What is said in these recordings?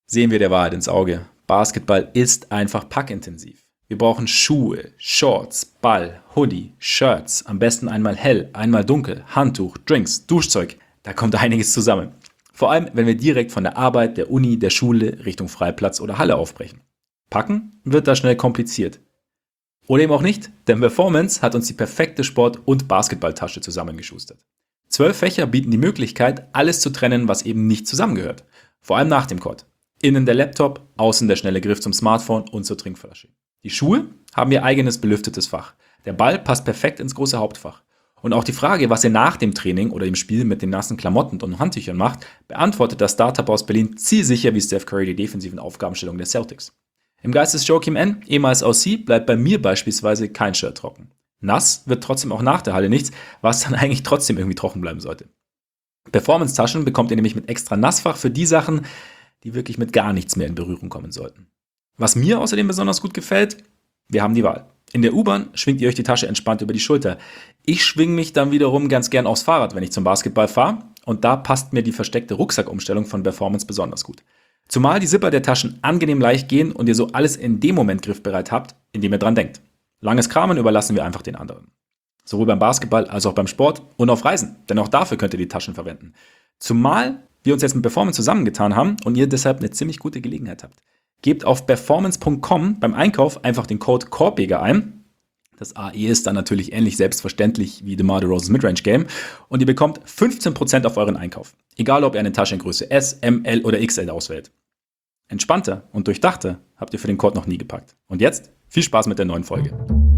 Sehen wir der Wahrheit ins Auge. Basketball ist einfach packintensiv. Wir brauchen Schuhe, Shorts, Ball, Hoodie, Shirts, am besten einmal hell, einmal dunkel, Handtuch, Drinks, Duschzeug. Da kommt einiges zusammen. Vor allem, wenn wir direkt von der Arbeit, der Uni, der Schule Richtung Freiplatz oder Halle aufbrechen. Packen wird da schnell kompliziert. Oder eben auch nicht, denn Performance hat uns die perfekte Sport- und Basketballtasche zusammengeschustert. 12 Fächer bieten die Möglichkeit, alles zu trennen, was eben nicht zusammengehört. Vor allem nach dem Court. Innen der Laptop, außen der schnelle Griff zum Smartphone und zur Trinkflasche. Die Schuhe haben ihr eigenes belüftetes Fach. Der Ball passt perfekt ins große Hauptfach. Und auch die Frage, was ihr nach dem Training oder im Spiel mit den nassen Klamotten und Handtüchern macht, beantwortet das Startup aus Berlin zielsicher wie Steph Curry die defensiven Aufgabenstellungen der Celtics. Im Geist des Joakim N., ehemals OC, bleibt bei mir beispielsweise kein Shirt trocken. Nass wird trotzdem auch nach der Halle nichts, was dann eigentlich trotzdem irgendwie trocken bleiben sollte. Performance-Taschen bekommt ihr nämlich mit extra Nassfach für die Sachen, die wirklich mit gar nichts mehr in Berührung kommen sollten. Was mir außerdem besonders gut gefällt, wir haben die Wahl. In der U-Bahn schwingt ihr euch die Tasche entspannt über die Schulter. Ich schwinge mich dann wiederum ganz gern aufs Fahrrad, wenn ich zum Basketball fahre. Und da passt mir die versteckte Rucksackumstellung von Performance besonders gut. Zumal die Zipper der Taschen angenehm leicht gehen und ihr so alles in dem Moment griffbereit habt, in dem ihr dran denkt. Langes Kramen überlassen wir einfach den anderen. Sowohl beim Basketball als auch beim Sport und auf Reisen, denn auch dafür könnt ihr die Taschen verwenden. Zumal wir uns jetzt mit Performance zusammengetan haben und ihr deshalb eine ziemlich gute Gelegenheit habt. Gebt auf performance.com beim Einkauf einfach den Code Korbjäger ein. Das AE ist dann natürlich ähnlich selbstverständlich wie DeMar DeRozan's Midrange Game und ihr bekommt 15% auf euren Einkauf. Egal, ob ihr eine Tasche in Größe S, M, L oder XL auswählt. Entspannter und durchdachter habt ihr für den Code noch nie gepackt. Und jetzt viel Spaß mit der neuen Folge.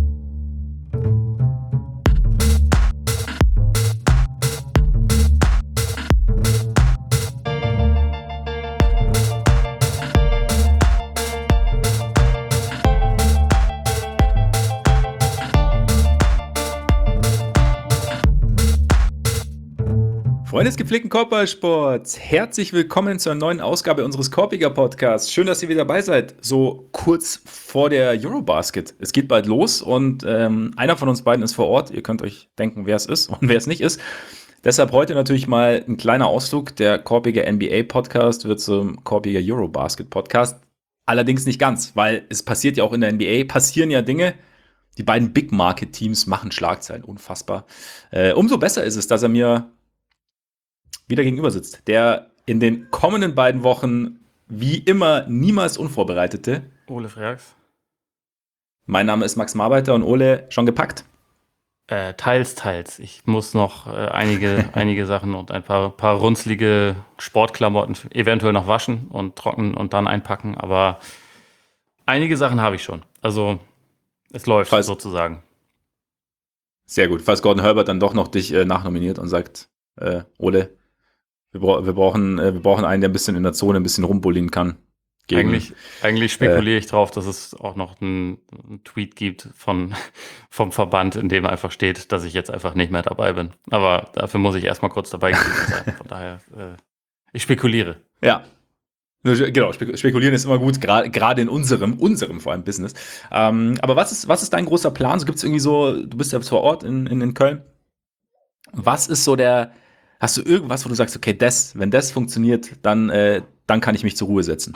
Freunde des gepflegten Korbballsports, herzlich willkommen zur neuen Ausgabe unseres Korbjäger Podcasts. Schön, dass ihr wieder dabei seid, so kurz vor der Eurobasket. Es geht bald los und einer von uns beiden ist vor Ort. Ihr könnt euch denken, wer es ist und wer es nicht ist. Deshalb heute natürlich mal ein kleiner Ausflug. Der Korbjäger NBA Podcast wird zum Korbjäger Eurobasket Podcast. Allerdings nicht ganz, weil es passiert ja auch in der NBA, passieren ja Dinge. Die beiden Big Market Teams machen Schlagzeilen, unfassbar. Umso besser ist es, dass er mir wieder gegenüber sitzt, der in den kommenden beiden Wochen wie immer niemals Unvorbereitete Ole Freaks. Mein Name ist Max Marbeiter und Ole, schon gepackt? Teils. Ich muss noch einige Sachen und ein paar runzlige Sportklamotten eventuell noch waschen und trocknen und dann einpacken, aber einige Sachen habe ich schon. Also es läuft sozusagen. Sehr gut. Falls Gordon Herbert dann doch noch dich nachnominiert und sagt, Ole, wir brauchen einen, der ein bisschen in der Zone ein bisschen rumbullen kann. Eigentlich spekuliere ich drauf, dass es auch noch einen Tweet gibt vom Verband, in dem einfach steht, dass ich jetzt einfach nicht mehr dabei bin. Aber dafür muss ich erstmal kurz dabei gewesen sein. Von daher, ich spekuliere. Ja. Genau, spekulieren ist immer gut, gerade in unserem vor allem Business. Aber was ist dein großer Plan? So gibt's irgendwie so, du bist ja vor Ort in Köln. Was ist so hast du irgendwas, wo du sagst, okay, wenn das funktioniert, dann kann ich mich zur Ruhe setzen?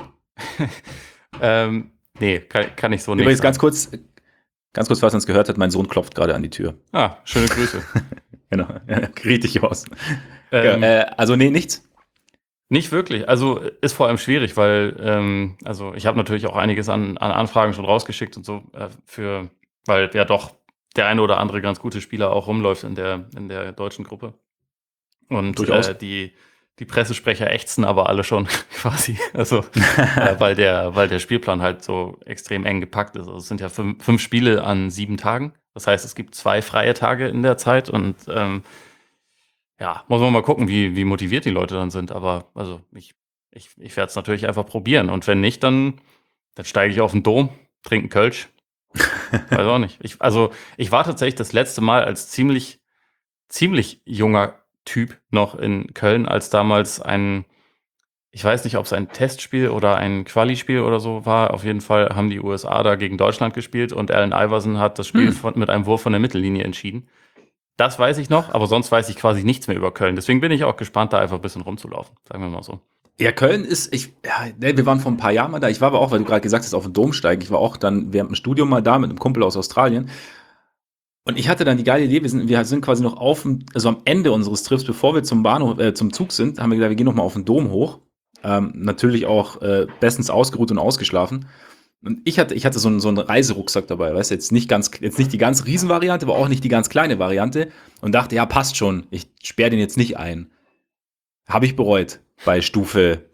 Nee, kann ich so nicht. Übrigens ganz kurz, falls man es gehört hat, mein Sohn klopft gerade an die Tür. Ah, schöne Grüße. Genau, geriet dich aus. Also nee, nichts? Nicht wirklich. Also ist vor allem schwierig, weil also ich habe natürlich auch einiges an Anfragen schon rausgeschickt und so weil ja doch der eine oder andere ganz gute Spieler auch rumläuft in der deutschen Gruppe. Und die Pressesprecher ächzen aber alle schon quasi, also weil der Spielplan halt so extrem eng gepackt ist. Also es sind ja 5 Spiele an 7 Tagen. Das heißt, es gibt 2 freie Tage in der Zeit und muss man mal gucken, wie motiviert die Leute dann sind. Aber also ich werde es natürlich einfach probieren. Und wenn nicht, dann steige ich auf den Dom, trinke einen Kölsch. Weiß auch nicht. Ich war tatsächlich das letzte Mal als ziemlich junger Typ noch in Köln, als damals ich weiß nicht, ob es ein Testspiel oder ein Quali-Spiel oder so war. Auf jeden Fall haben die USA da gegen Deutschland gespielt und Allen Iverson hat das Spiel mit einem Wurf von der Mittellinie entschieden. Das weiß ich noch, aber sonst weiß ich quasi nichts mehr über Köln. Deswegen bin ich auch gespannt, da einfach ein bisschen rumzulaufen, sagen wir mal so. Ja, Köln ist, wir waren vor ein paar Jahren mal da. Ich war aber auch, weil du gerade gesagt hast, auf dem Domsteig. Ich war auch dann während dem Studium mal da mit einem Kumpel aus Australien. Und ich hatte dann die geile Idee, wir sind quasi noch also am Ende unseres Trips, bevor wir zum Bahnhof, zum Zug sind, haben wir gedacht, wir gehen noch mal auf den Dom hoch. Natürlich auch bestens ausgeruht und ausgeschlafen. Und ich hatte so einen Reiserucksack dabei, weißt du, jetzt nicht die ganz Riesenvariante, aber auch nicht die ganz kleine Variante. Und dachte, ja, passt schon, ich sperre den jetzt nicht ein. Habe ich bereut bei Stufe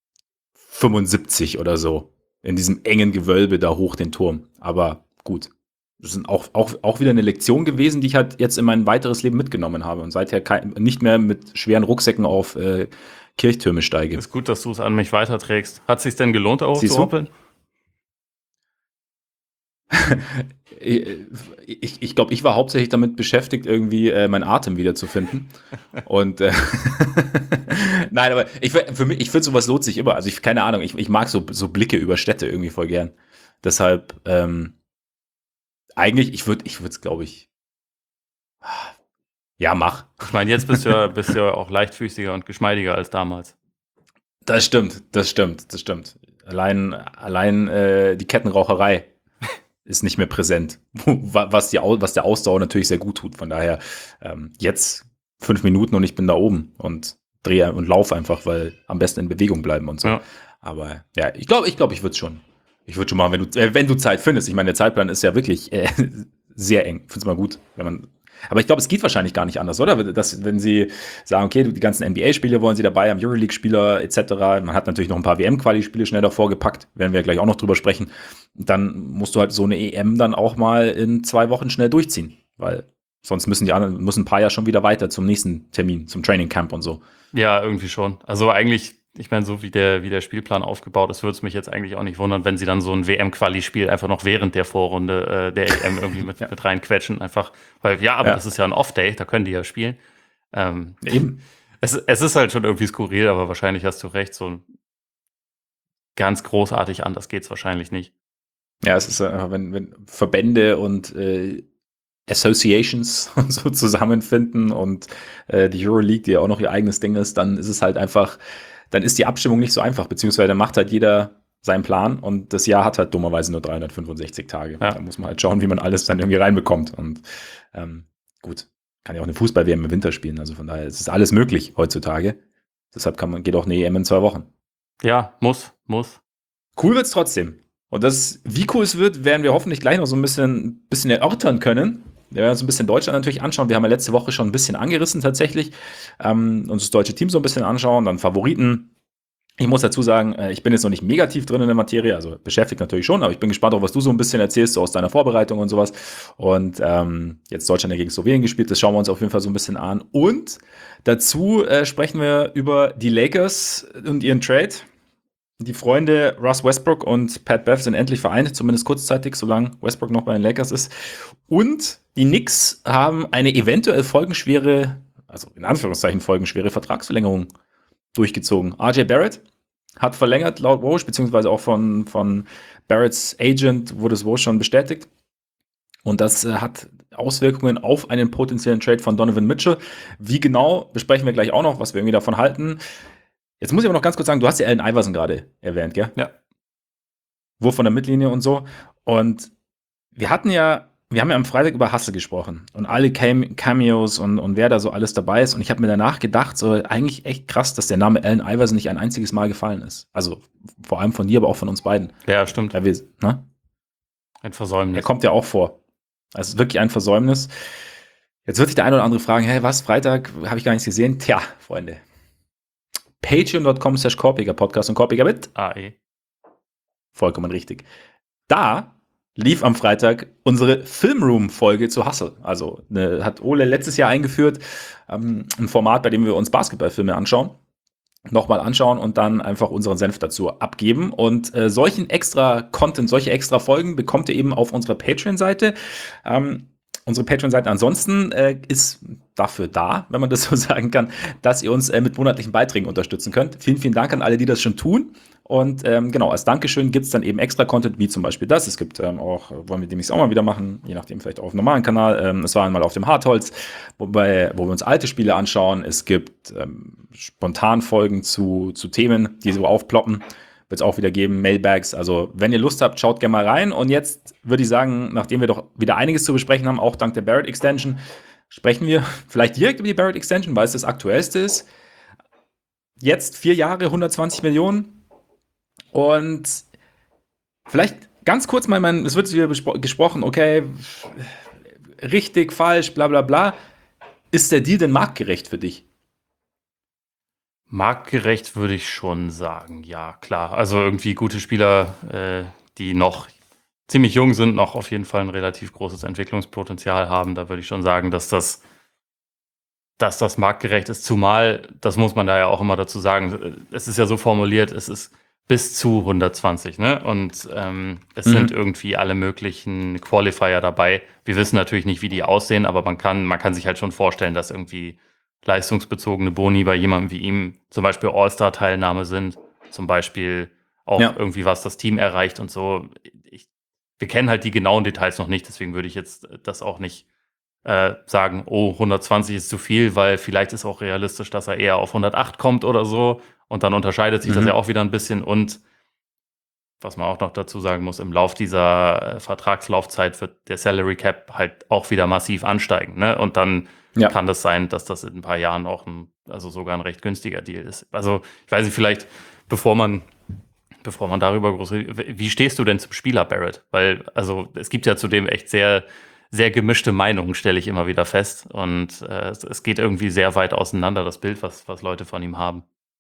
75 oder so. In diesem engen Gewölbe da hoch den Turm. Aber gut. Das ist auch wieder eine Lektion gewesen, die ich halt jetzt in mein weiteres Leben mitgenommen habe und seither nicht mehr mit schweren Rucksäcken auf Kirchtürme steige. Ist gut, dass du es an mich weiterträgst. Hat es sich denn gelohnt, auch Siehst zu du? hoppeln? Ich glaube, ich war hauptsächlich damit beschäftigt, irgendwie meinen Atem wiederzufinden. Und nein, aber ich finde, sowas lohnt sich immer. Also keine Ahnung, ich mag so Blicke über Städte irgendwie voll gern. Deshalb, eigentlich, ich würde es, glaube ich, ja, mach. Ich meine, jetzt bist du ja auch leichtfüßiger und geschmeidiger als damals. Das stimmt. Allein die Kettenraucherei ist nicht mehr präsent, was der Ausdauer natürlich sehr gut tut. Von daher jetzt 5 Minuten und ich bin da oben und drehe und laufe einfach, weil am besten in Bewegung bleiben und so. Ja. Aber ja, ich glaube, ich würde es schon. Ich würde schon machen, wenn du Zeit findest. Ich meine, der Zeitplan ist ja wirklich sehr eng. Ich finde es mal gut, wenn man. Aber ich glaube, es geht wahrscheinlich gar nicht anders, oder? Wenn sie sagen, okay, die ganzen NBA-Spiele wollen sie dabei haben, Euroleague-Spieler etc. Man hat natürlich noch ein paar WM-Quali-Spiele schnell davor gepackt, werden wir gleich auch noch drüber sprechen. Dann musst du halt so eine EM dann auch mal in 2 Wochen schnell durchziehen, weil sonst müssen ein paar ja schon wieder weiter zum nächsten Termin, zum Training Camp und so. Ja, irgendwie schon. Also eigentlich, ich meine, so wie der Spielplan aufgebaut ist, würde es mich jetzt eigentlich auch nicht wundern, wenn sie dann so ein WM-Quali-Spiel einfach noch während der Vorrunde der EM irgendwie mit reinquetschen. Einfach, weil, das ist ja ein Off-Day, da können die ja spielen. Eben. Es ist halt schon irgendwie skurril, aber wahrscheinlich hast du recht, so ganz großartig anders geht's wahrscheinlich nicht. Ja, es ist einfach, wenn Verbände und Associations und so zusammenfinden und die Euroleague, die ja auch noch ihr eigenes Ding ist, dann ist es halt einfach, dann ist die Abstimmung nicht so einfach, beziehungsweise dann macht halt jeder seinen Plan und das Jahr hat halt dummerweise nur 365 Tage. Ja. Da muss man halt schauen, wie man alles dann irgendwie reinbekommt. Und gut, kann ja auch eine Fußball-WM im Winter spielen, also von daher ist es alles möglich heutzutage. Deshalb geht auch eine EM in 2 Wochen. Ja, muss. Cool wird's trotzdem. Und wie cool es wird, werden wir hoffentlich gleich noch so ein bisschen erörtern können. Wir werden uns ein bisschen Deutschland natürlich anschauen. Wir haben ja letzte Woche schon ein bisschen angerissen tatsächlich. Uns das deutsche Team so ein bisschen anschauen, dann Favoriten. Ich muss dazu sagen, ich bin jetzt noch nicht mega tief drin in der Materie, also beschäftigt natürlich schon, aber ich bin gespannt auf, was du so ein bisschen erzählst, so aus deiner Vorbereitung und sowas. Und jetzt Deutschland gegen Slowenien gespielt, das schauen wir uns auf jeden Fall so ein bisschen an. Und dazu sprechen wir über die Lakers und ihren Trade. Die Freunde Russ Westbrook und Pat Bev sind endlich vereint, zumindest kurzzeitig, solange Westbrook noch bei den Lakers ist. Und die Knicks haben eine eventuell folgenschwere, also in Anführungszeichen folgenschwere Vertragsverlängerung durchgezogen. RJ Barrett hat verlängert laut Woj, beziehungsweise auch von Barretts Agent wurde es Woj schon bestätigt. Und das hat Auswirkungen auf einen potenziellen Trade von Donovan Mitchell. Wie genau, besprechen wir gleich auch noch, was wir irgendwie davon halten. Jetzt muss ich aber noch ganz kurz sagen, du hast ja Allen Iverson gerade erwähnt, gell? Ja. Wurf von der Mittellinie und so. Und wir haben ja am Freitag über Hustle gesprochen und alle Cameos und wer da so alles dabei ist. Und ich habe mir danach gedacht, so eigentlich echt krass, dass der Name Allen Iverson nicht ein einziges Mal gefallen ist. Also vor allem von dir, aber auch von uns beiden. Ja, stimmt. Ein Versäumnis. Er kommt ja auch vor. Also es ist wirklich ein Versäumnis. Jetzt wird sich der eine oder andere fragen, hey, was, Freitag habe ich gar nichts gesehen? Tja, Freunde. Patreon.com/Korpiger-Podcast und Korpiger mit AE. Vollkommen richtig. Da lief am Freitag unsere Filmroom-Folge zu Hustle. Also hat Ole letztes Jahr eingeführt, ein Format, bei dem wir uns Basketballfilme nochmal anschauen und dann einfach unseren Senf dazu abgeben. Und solchen extra Content, solche extra Folgen bekommt ihr eben auf unserer Patreon-Seite. unsere Patreon-Seite ansonsten ist dafür da, wenn man das so sagen kann, dass ihr uns mit monatlichen Beiträgen unterstützen könnt. Vielen, vielen Dank an alle, die das schon tun. Und genau, als Dankeschön gibt es dann eben extra Content, wie zum Beispiel das. Es gibt auch, wollen wir demnächst auch mal wieder machen, je nachdem vielleicht auch auf dem normalen Kanal. Es war einmal auf dem Hartholz, wo wir uns alte Spiele anschauen. Es gibt Spontanfolgen zu Themen, die so aufploppen. Wird es auch wieder geben, Mailbags. Also, wenn ihr Lust habt, schaut gerne mal rein. Und jetzt würde ich sagen, nachdem wir doch wieder einiges zu besprechen haben, auch dank der Barrett Extension, sprechen wir vielleicht direkt über die Barrett Extension, weil es das aktuellste ist. Jetzt 4 Jahre, 120 Millionen. Und vielleicht ganz kurz mal, es wird wieder gesprochen, okay, richtig, falsch, bla bla bla. Ist der Deal denn marktgerecht für dich? Marktgerecht würde ich schon sagen, ja, klar. Also irgendwie gute Spieler, die noch ziemlich jung sind, noch auf jeden Fall ein relativ großes Entwicklungspotenzial haben. Da würde ich schon sagen, dass das marktgerecht ist. Zumal, das muss man da ja auch immer dazu sagen, es ist ja so formuliert, es ist bis zu 120, ne? Und es sind irgendwie alle möglichen Qualifier dabei. Wir wissen natürlich nicht, wie die aussehen, aber man kann sich halt schon vorstellen, dass irgendwie leistungsbezogene Boni bei jemandem wie ihm zum Beispiel All-Star-Teilnahme sind, zum Beispiel auch irgendwie, was das Team erreicht und so. Wir kennen halt die genauen Details noch nicht, deswegen würde ich jetzt das auch nicht sagen, oh, 120 ist zu viel, weil vielleicht ist auch realistisch, dass er eher auf 108 kommt oder so. Und dann unterscheidet sich das ja auch wieder ein bisschen. Und was man auch noch dazu sagen muss, im Lauf dieser Vertragslaufzeit wird der Salary Cap halt auch wieder massiv ansteigen. Ne? Und dann kann das sein, dass das in ein paar Jahren auch sogar ein recht günstiger Deal ist. Also ich weiß nicht, vielleicht bevor man darüber groß redet, wie stehst du denn zum Spieler Barrett? Weil also es gibt ja zudem echt sehr, sehr gemischte Meinungen, stelle ich immer wieder fest. Und es geht irgendwie sehr weit auseinander, das Bild, was Leute von ihm haben.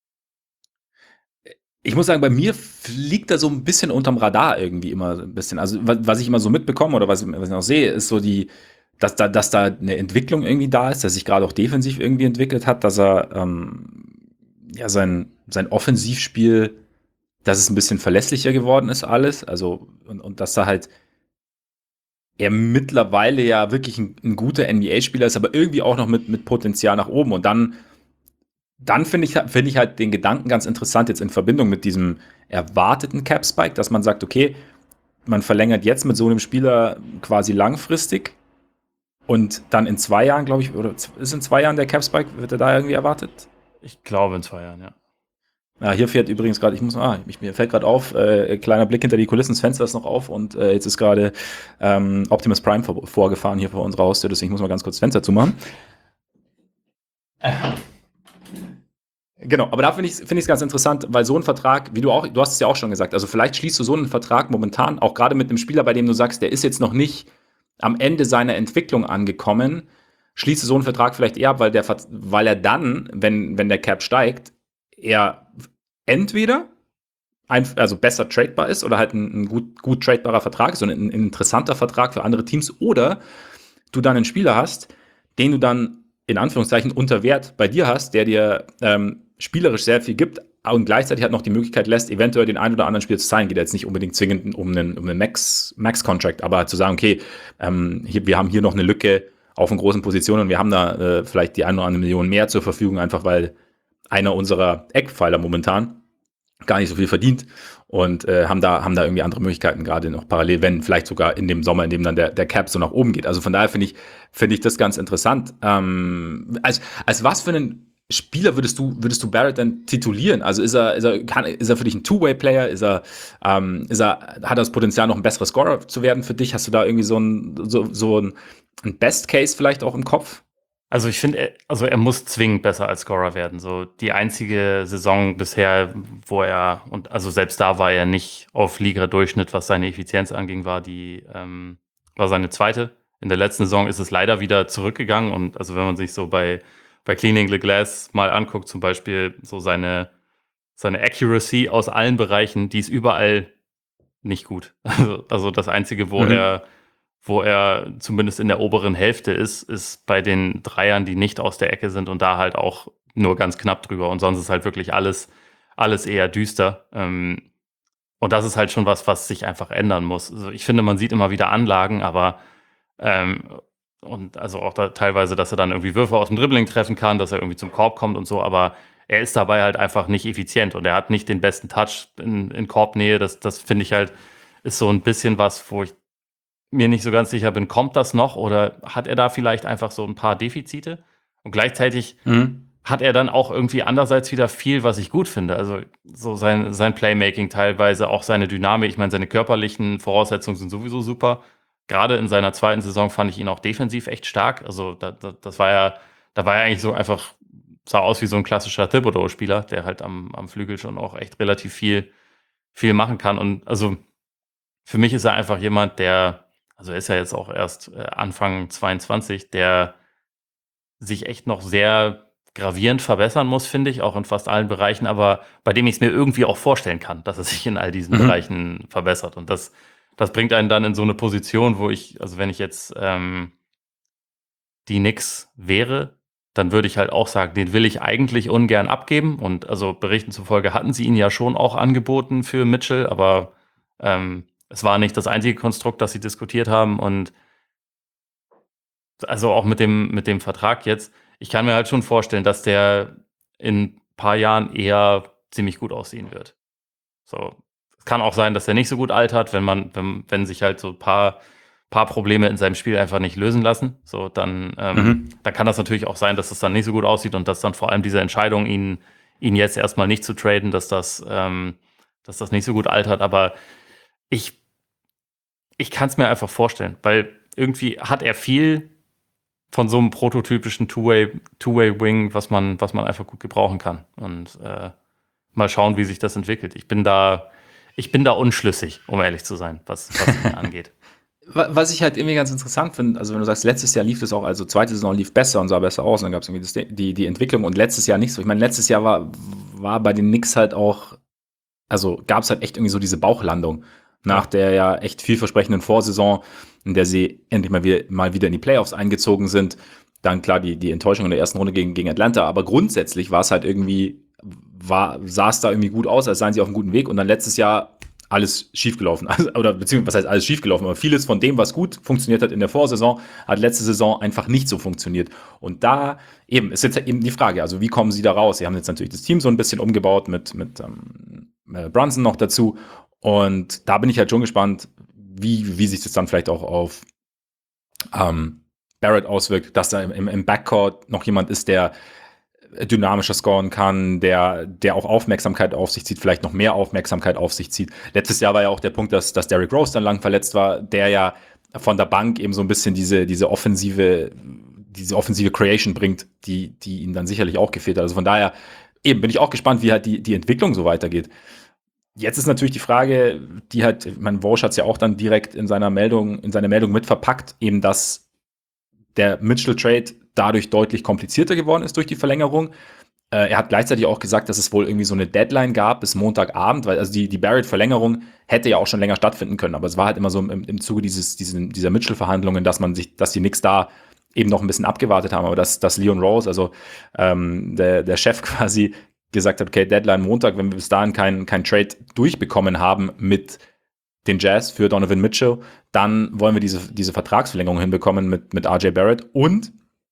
Ich muss sagen, bei mir fliegt er so ein bisschen unterm Radar irgendwie immer ein bisschen. Also, was ich immer so mitbekomme oder was ich noch sehe, ist so dass da eine Entwicklung irgendwie da ist, dass sich gerade auch defensiv irgendwie entwickelt hat, dass er sein Offensivspiel, dass es ein bisschen verlässlicher geworden ist alles. Also, und dass da halt er mittlerweile ja wirklich ein guter NBA-Spieler ist, aber irgendwie auch noch mit Potenzial nach oben. Und dann finde ich halt den Gedanken ganz interessant jetzt in Verbindung mit diesem erwarteten Cap-Spike, dass man sagt, okay, man verlängert jetzt mit so einem Spieler quasi langfristig und dann in 2 Jahren, glaube ich, oder ist in 2 Jahren der Cap-Spike, wird er da irgendwie erwartet? Ich glaube in 2 Jahren, ja. Ja, hier fährt übrigens gerade, mir fällt gerade auf, kleiner Blick hinter die Kulissen, das Fenster ist noch auf und jetzt ist gerade Optimus Prime vorgefahren hier vor unserer Haustür, deswegen muss man ganz kurz das Fenster zumachen. Genau, aber da finde ich es ganz interessant, weil so ein Vertrag, du hast es ja auch schon gesagt, also vielleicht schließt du so einen Vertrag momentan, auch gerade mit einem Spieler, bei dem du sagst, der ist jetzt noch nicht am Ende seiner Entwicklung angekommen, schließt du so einen Vertrag vielleicht eher ab, weil er dann, wenn der Cap steigt, eher entweder also besser tradebar ist oder halt ein gut tradebarer Vertrag, so ein interessanter Vertrag für andere Teams, oder du dann einen Spieler hast, den du dann in Anführungszeichen unter Wert bei dir hast, der dir spielerisch sehr viel gibt und gleichzeitig halt noch die Möglichkeit lässt, eventuell den einen oder anderen Spieler zu zahlen. Geht jetzt nicht unbedingt zwingend um einen Max-Contract, aber halt zu sagen, okay, wir haben hier noch eine Lücke auf einen großen Positionen und wir haben da vielleicht die 1 oder andere Million mehr zur Verfügung, einfach weil einer unserer Eckpfeiler momentan gar nicht so viel verdient und haben da irgendwie andere Möglichkeiten, gerade noch parallel, wenn vielleicht sogar in dem Sommer, in dem dann der Cap so nach oben geht. Also von daher finde ich das ganz interessant. Als was für einen Spieler würdest du Barrett denn titulieren? Also ist er für dich ein Two-Way-Player? Hat er das Potenzial, noch ein besserer Scorer zu werden für dich? Hast du da irgendwie so ein Best Case vielleicht auch im Kopf? Also ich finde, er muss zwingend besser als Scorer werden. So die einzige Saison bisher, also selbst da war er nicht auf Liga-Durchschnitt, was seine Effizienz anging, war seine zweite. In der letzten Saison ist es leider wieder zurückgegangen und also wenn man sich so bei Cleaning the Glass mal anguckt, zum Beispiel so seine Accuracy aus allen Bereichen, die ist überall nicht gut. Also das Einzige, wo er zumindest in der oberen Hälfte ist bei den Dreiern, die nicht aus der Ecke sind und da halt auch nur ganz knapp drüber. Und sonst ist halt wirklich alles eher düster. Und das ist halt schon was sich einfach ändern muss. Also ich finde, man sieht immer wieder Anlagen, aber und also auch da teilweise, dass er dann irgendwie Würfe aus dem Dribbling treffen kann, dass er irgendwie zum Korb kommt und so, aber er ist dabei halt einfach nicht effizient und er hat nicht den besten Touch in Korbnähe. Das finde ich halt, ist so ein bisschen was, wo ich mir nicht so ganz sicher bin, kommt das noch oder hat er da vielleicht einfach so ein paar Defizite? Und gleichzeitig Mhm. hat er dann auch irgendwie andererseits wieder viel, was ich gut finde. Also so sein Playmaking teilweise, auch seine Dynamik. Ich meine, seine körperlichen Voraussetzungen sind sowieso super. Gerade in seiner zweiten Saison fand ich ihn auch defensiv echt stark. Also das war ja, da war er eigentlich so einfach, sah aus wie so ein klassischer Thibodeau-Spieler, der halt am Flügel schon auch echt relativ viel machen kann. Und also für mich ist er einfach jemand, also er ist ja jetzt auch erst Anfang 22, der sich echt noch sehr gravierend verbessern muss, finde ich, auch in fast allen Bereichen, aber bei dem ich es mir irgendwie auch vorstellen kann, dass er sich in all diesen Mhm. Bereichen verbessert. Und das bringt einen dann in so eine Position, wo also wenn ich jetzt die Knicks wäre, dann würde ich halt auch sagen, den will ich eigentlich ungern abgeben. Und also Berichten zufolge hatten sie ihn ja schon auch angeboten für Mitchell, aber es war nicht das einzige Konstrukt, das sie diskutiert haben. Und also auch mit dem Vertrag jetzt. Ich kann mir halt schon vorstellen, dass der in ein paar Jahren eher ziemlich gut aussehen wird. So. Es kann auch sein, dass er nicht so gut altert, wenn sich halt so ein paar Probleme in seinem Spiel einfach nicht lösen lassen. So, Mhm. dann kann das natürlich auch sein, dass es dann nicht so gut aussieht und dass dann vor allem diese Entscheidung, ihn jetzt erstmal nicht zu traden, dass das nicht so gut altert. Aber ich, ich kann es mir einfach vorstellen, weil irgendwie hat er viel von so einem prototypischen Two-Way-Wing, was man einfach gut gebrauchen kann. Und mal schauen, wie sich das entwickelt. Ich bin da unschlüssig, um ehrlich zu sein, was ihn angeht. Was ich halt irgendwie ganz interessant finde, also wenn du sagst, letztes Jahr lief das auch, also zweite Saison lief besser und sah besser aus, und dann gab es irgendwie die Entwicklung und letztes Jahr nicht so. Ich meine, letztes Jahr war bei den Knicks halt auch, also gab es halt echt irgendwie so diese Bauchlandung nach Ja. der ja echt vielversprechenden Vorsaison, in der sie endlich mal wieder in die Playoffs eingezogen sind. Dann klar die Enttäuschung in der ersten Runde gegen Atlanta, aber grundsätzlich war es halt irgendwie, sah es da irgendwie gut aus, als seien sie auf einem guten Weg, und dann letztes Jahr alles schiefgelaufen. Also, oder beziehungsweise, was heißt alles schiefgelaufen, aber vieles von dem, was gut funktioniert hat in der Vorsaison, hat letzte Saison einfach nicht so funktioniert. Und da eben ist jetzt eben die Frage, also wie kommen sie da raus? Sie haben jetzt natürlich das Team so ein bisschen umgebaut mit Brunson noch dazu. Und da bin ich halt schon gespannt, wie sich das dann vielleicht auch auf Barrett auswirkt, dass da im Backcourt noch jemand ist, der dynamischer scoren kann, der auch Aufmerksamkeit auf sich zieht, vielleicht noch mehr Aufmerksamkeit auf sich zieht. Letztes Jahr war ja auch der Punkt, dass Derrick Rose dann lang verletzt war, der ja von der Bank eben so ein bisschen diese offensive Creation bringt, die ihm dann sicherlich auch gefehlt hat. Also von daher eben bin ich auch gespannt, wie halt die Entwicklung so weitergeht. Jetzt ist natürlich die Frage, die halt, ich meine, Walsh hat es ja auch dann direkt in seine Meldung mit verpackt, eben, dass der Mitchell-Trade dadurch deutlich komplizierter geworden ist durch die Verlängerung. Er hat gleichzeitig auch gesagt, dass es wohl irgendwie so eine Deadline gab bis Montagabend, weil also die Barrett-Verlängerung hätte ja auch schon länger stattfinden können, aber es war halt immer so im Zuge dieser Mitchell-Verhandlungen, dass die Knicks da eben noch ein bisschen abgewartet haben, aber dass Leon Rose, also der Chef quasi, gesagt hat, okay, Deadline Montag, wenn wir bis dahin kein Trade durchbekommen haben mit den Jazz für Donovan Mitchell, dann wollen wir diese Vertragsverlängerung hinbekommen mit RJ Barrett. Und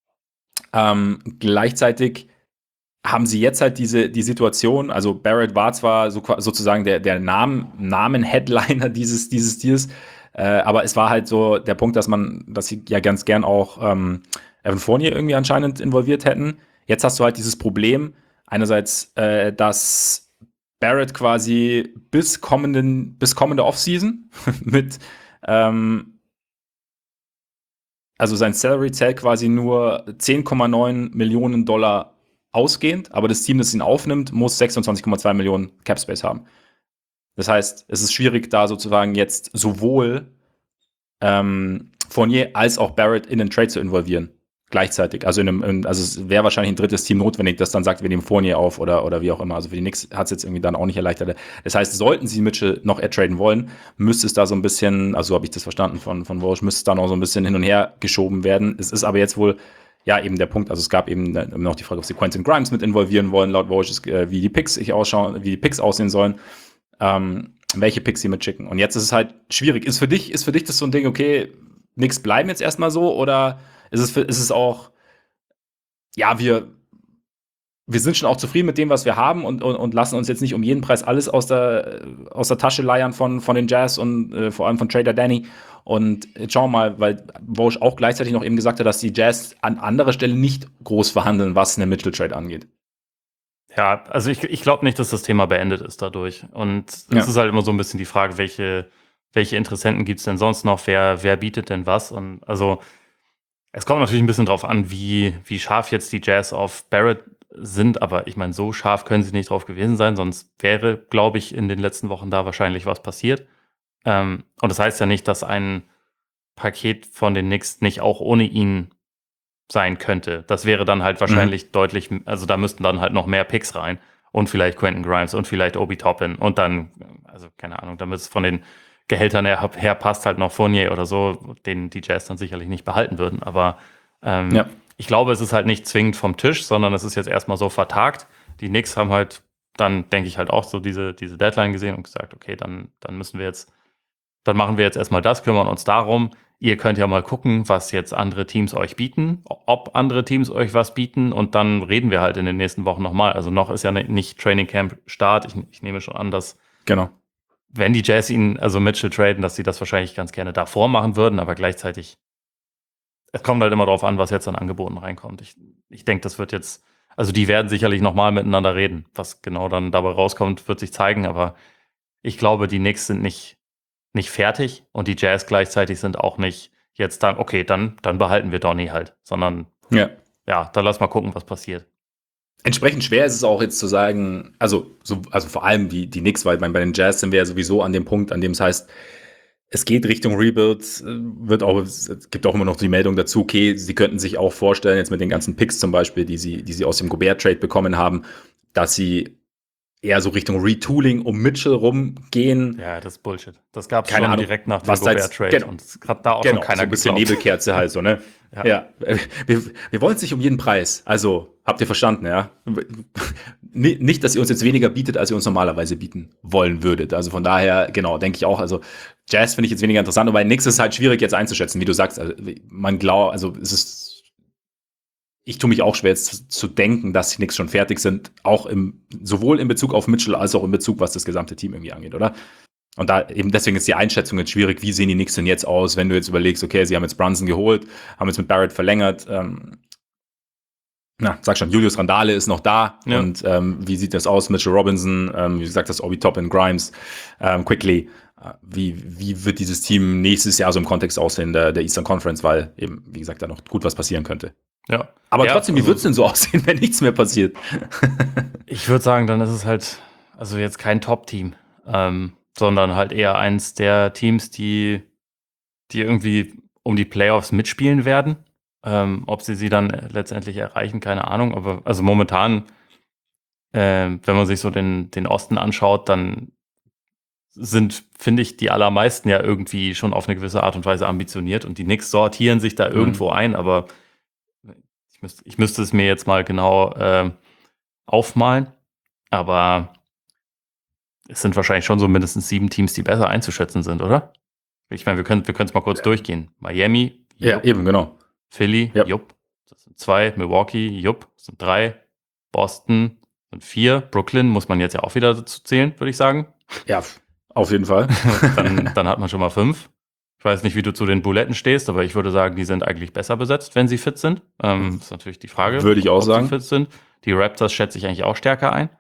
gleichzeitig haben sie jetzt halt die Situation, also Barrett war zwar sozusagen der Namen-Headliner dieses Deals, aber es war halt so der Punkt, dass sie ja ganz gern auch Evan Fournier irgendwie anscheinend involviert hätten. Jetzt hast du halt dieses Problem, einerseits, dass Barrett quasi bis kommende Offseason mit also sein Salary zählt quasi nur 10,9 Millionen Dollar ausgehend, aber das Team, das ihn aufnimmt, muss 26,2 Millionen Cap Space haben. Das heißt, es ist schwierig, da sozusagen jetzt sowohl Fournier als auch Barrett in den Trade zu involvieren. Gleichzeitig. Also es wäre wahrscheinlich ein drittes Team notwendig, das dann sagt, wir nehmen Fournier auf oder wie auch immer. Also für die Knicks hat es jetzt irgendwie dann auch nicht erleichtert. Das heißt, sollten sie Mitchell noch traden wollen, müsste es da so ein bisschen, also so habe ich das verstanden von Walsh, müsste es da noch so ein bisschen hin und her geschoben werden. Es ist aber jetzt wohl ja eben der Punkt, also es gab eben noch die Frage, ob sie Quentin Grimes mit involvieren wollen, laut Walsh, wie die Picks aussehen sollen. Welche Picks sie mitschicken. Und jetzt ist es halt schwierig. Ist für dich das so ein Ding, okay, Knicks bleiben jetzt erstmal so, oder ist es auch, ja, wir sind schon auch zufrieden mit dem, was wir haben und lassen uns jetzt nicht um jeden Preis alles aus der Tasche leiern von den Jazz und vor allem von Trader Danny. Und jetzt schauen wir mal, weil Woj auch gleichzeitig noch eben gesagt hat, dass die Jazz an anderer Stelle nicht groß verhandeln, was eine Mitchell-Trade angeht. Ja, also ich glaube nicht, dass das Thema beendet ist dadurch. Und es ist halt immer so ein bisschen die Frage, welche Interessenten gibt es denn sonst noch? Wer bietet denn was? Und also es kommt natürlich ein bisschen drauf an, wie scharf jetzt die Jazz auf Barrett sind, aber ich meine, so scharf können sie nicht drauf gewesen sein, sonst wäre, glaube ich, in den letzten Wochen da wahrscheinlich was passiert. Und das heißt ja nicht, dass ein Paket von den Knicks nicht auch ohne ihn sein könnte. Das wäre dann halt wahrscheinlich deutlich, also da müssten dann halt noch mehr Picks rein und vielleicht Quentin Grimes und vielleicht Obi Toppin und dann, also keine Ahnung, damit es von den Gehältern her passt halt noch Fournier oder so, den die Jazz dann sicherlich nicht behalten würden, aber ich glaube, es ist halt nicht zwingend vom Tisch, sondern es ist jetzt erstmal so vertagt. Die Knicks haben halt dann, denke ich, halt auch so diese Deadline gesehen und gesagt, okay, dann machen wir jetzt erstmal das, kümmern uns darum. Ihr könnt ja mal gucken, was jetzt andere Teams euch bieten, ob andere Teams euch was bieten und dann reden wir halt in den nächsten Wochen nochmal. Also noch ist ja nicht Training Camp Start. Ich nehme schon an, dass wenn die Jazz ihn, also Mitchell traden, dass sie das wahrscheinlich ganz gerne davor machen würden, aber gleichzeitig es kommt halt immer darauf an, was jetzt an Angeboten reinkommt. Ich denke, das wird jetzt, also die werden sicherlich nochmal miteinander reden. Was genau dann dabei rauskommt, wird sich zeigen, aber ich glaube, die Knicks sind nicht fertig und die Jazz gleichzeitig sind auch nicht jetzt dann, okay, dann behalten wir Donny halt, sondern dann lass mal gucken, was passiert. Entsprechend schwer ist es auch jetzt zu sagen, also vor allem die Knicks, weil bei den Jazz sind wir ja sowieso an dem Punkt, an dem es heißt, es geht Richtung Rebuild, es gibt auch immer noch die Meldung dazu, okay, sie könnten sich auch vorstellen, jetzt mit den ganzen Picks zum Beispiel, die sie aus dem Gobert-Trade bekommen haben, dass sie eher so Richtung Retooling um Mitchell rumgehen. Ja, das ist Bullshit. Das gab es schon Ahnung, direkt nach dem Gobert-Trade und es hat da auch schon keiner so ein bisschen geglaubt. Nebelkerze halt so, ne? Ja. Wir wollen es nicht um jeden Preis. Also, habt ihr verstanden, ja? Nicht, dass ihr uns jetzt weniger bietet, als ihr uns normalerweise bieten wollen würdet. Also von daher, genau, denke ich auch. Also Jazz finde ich jetzt weniger interessant, aber bei Knicks ist es halt schwierig jetzt einzuschätzen, wie du sagst. Also, man glaubt, also es ist, ich tue mich auch schwer jetzt zu denken, dass die Knicks schon fertig sind, auch sowohl in Bezug auf Mitchell als auch in Bezug, was das gesamte Team irgendwie angeht, oder? Und da eben deswegen ist die Einschätzung jetzt schwierig, wie sehen die Knicks denn jetzt aus, wenn du jetzt überlegst, okay, sie haben jetzt Brunson geholt, haben jetzt mit Barrett verlängert, sag schon, Julius Randle ist noch da und wie sieht das aus, Mitchell Robinson, wie gesagt, das Obi Toppin, Grimes, Quickly, wie wird dieses Team nächstes Jahr so im Kontext aussehen der Eastern Conference, weil eben, wie gesagt, da noch gut was passieren könnte. Ja. Aber trotzdem, wie wird es denn so aussehen, wenn nichts mehr passiert? Ich würde sagen, dann ist es halt, also jetzt kein Top-Team, sondern halt eher eins der Teams, die irgendwie um die Playoffs mitspielen werden. Ob sie dann letztendlich erreichen, keine Ahnung. Aber also momentan, wenn man sich so den Osten anschaut, dann sind, finde ich, die allermeisten ja irgendwie schon auf eine gewisse Art und Weise ambitioniert und die Knicks sortieren sich da irgendwo ein, aber ich müsste es mir jetzt mal genau aufmalen, aber es sind wahrscheinlich schon so mindestens 7 Teams, die besser einzuschätzen sind, oder? Ich meine, wir können es mal kurz durchgehen. Miami, ja, eben, genau. Philly, jupp. Das sind 2. Milwaukee, jupp. Das sind 3. Boston sind 4. Brooklyn muss man jetzt ja auch wieder dazu zählen, würde ich sagen. Ja, auf jeden Fall. dann hat man schon mal 5. Ich weiß nicht, wie du zu den Buletten stehst, aber ich würde sagen, die sind eigentlich besser besetzt, wenn sie fit sind. Das ist natürlich die Frage. Würde ich auch sagen. Sie fit sind. Die Raptors schätze ich eigentlich auch stärker ein.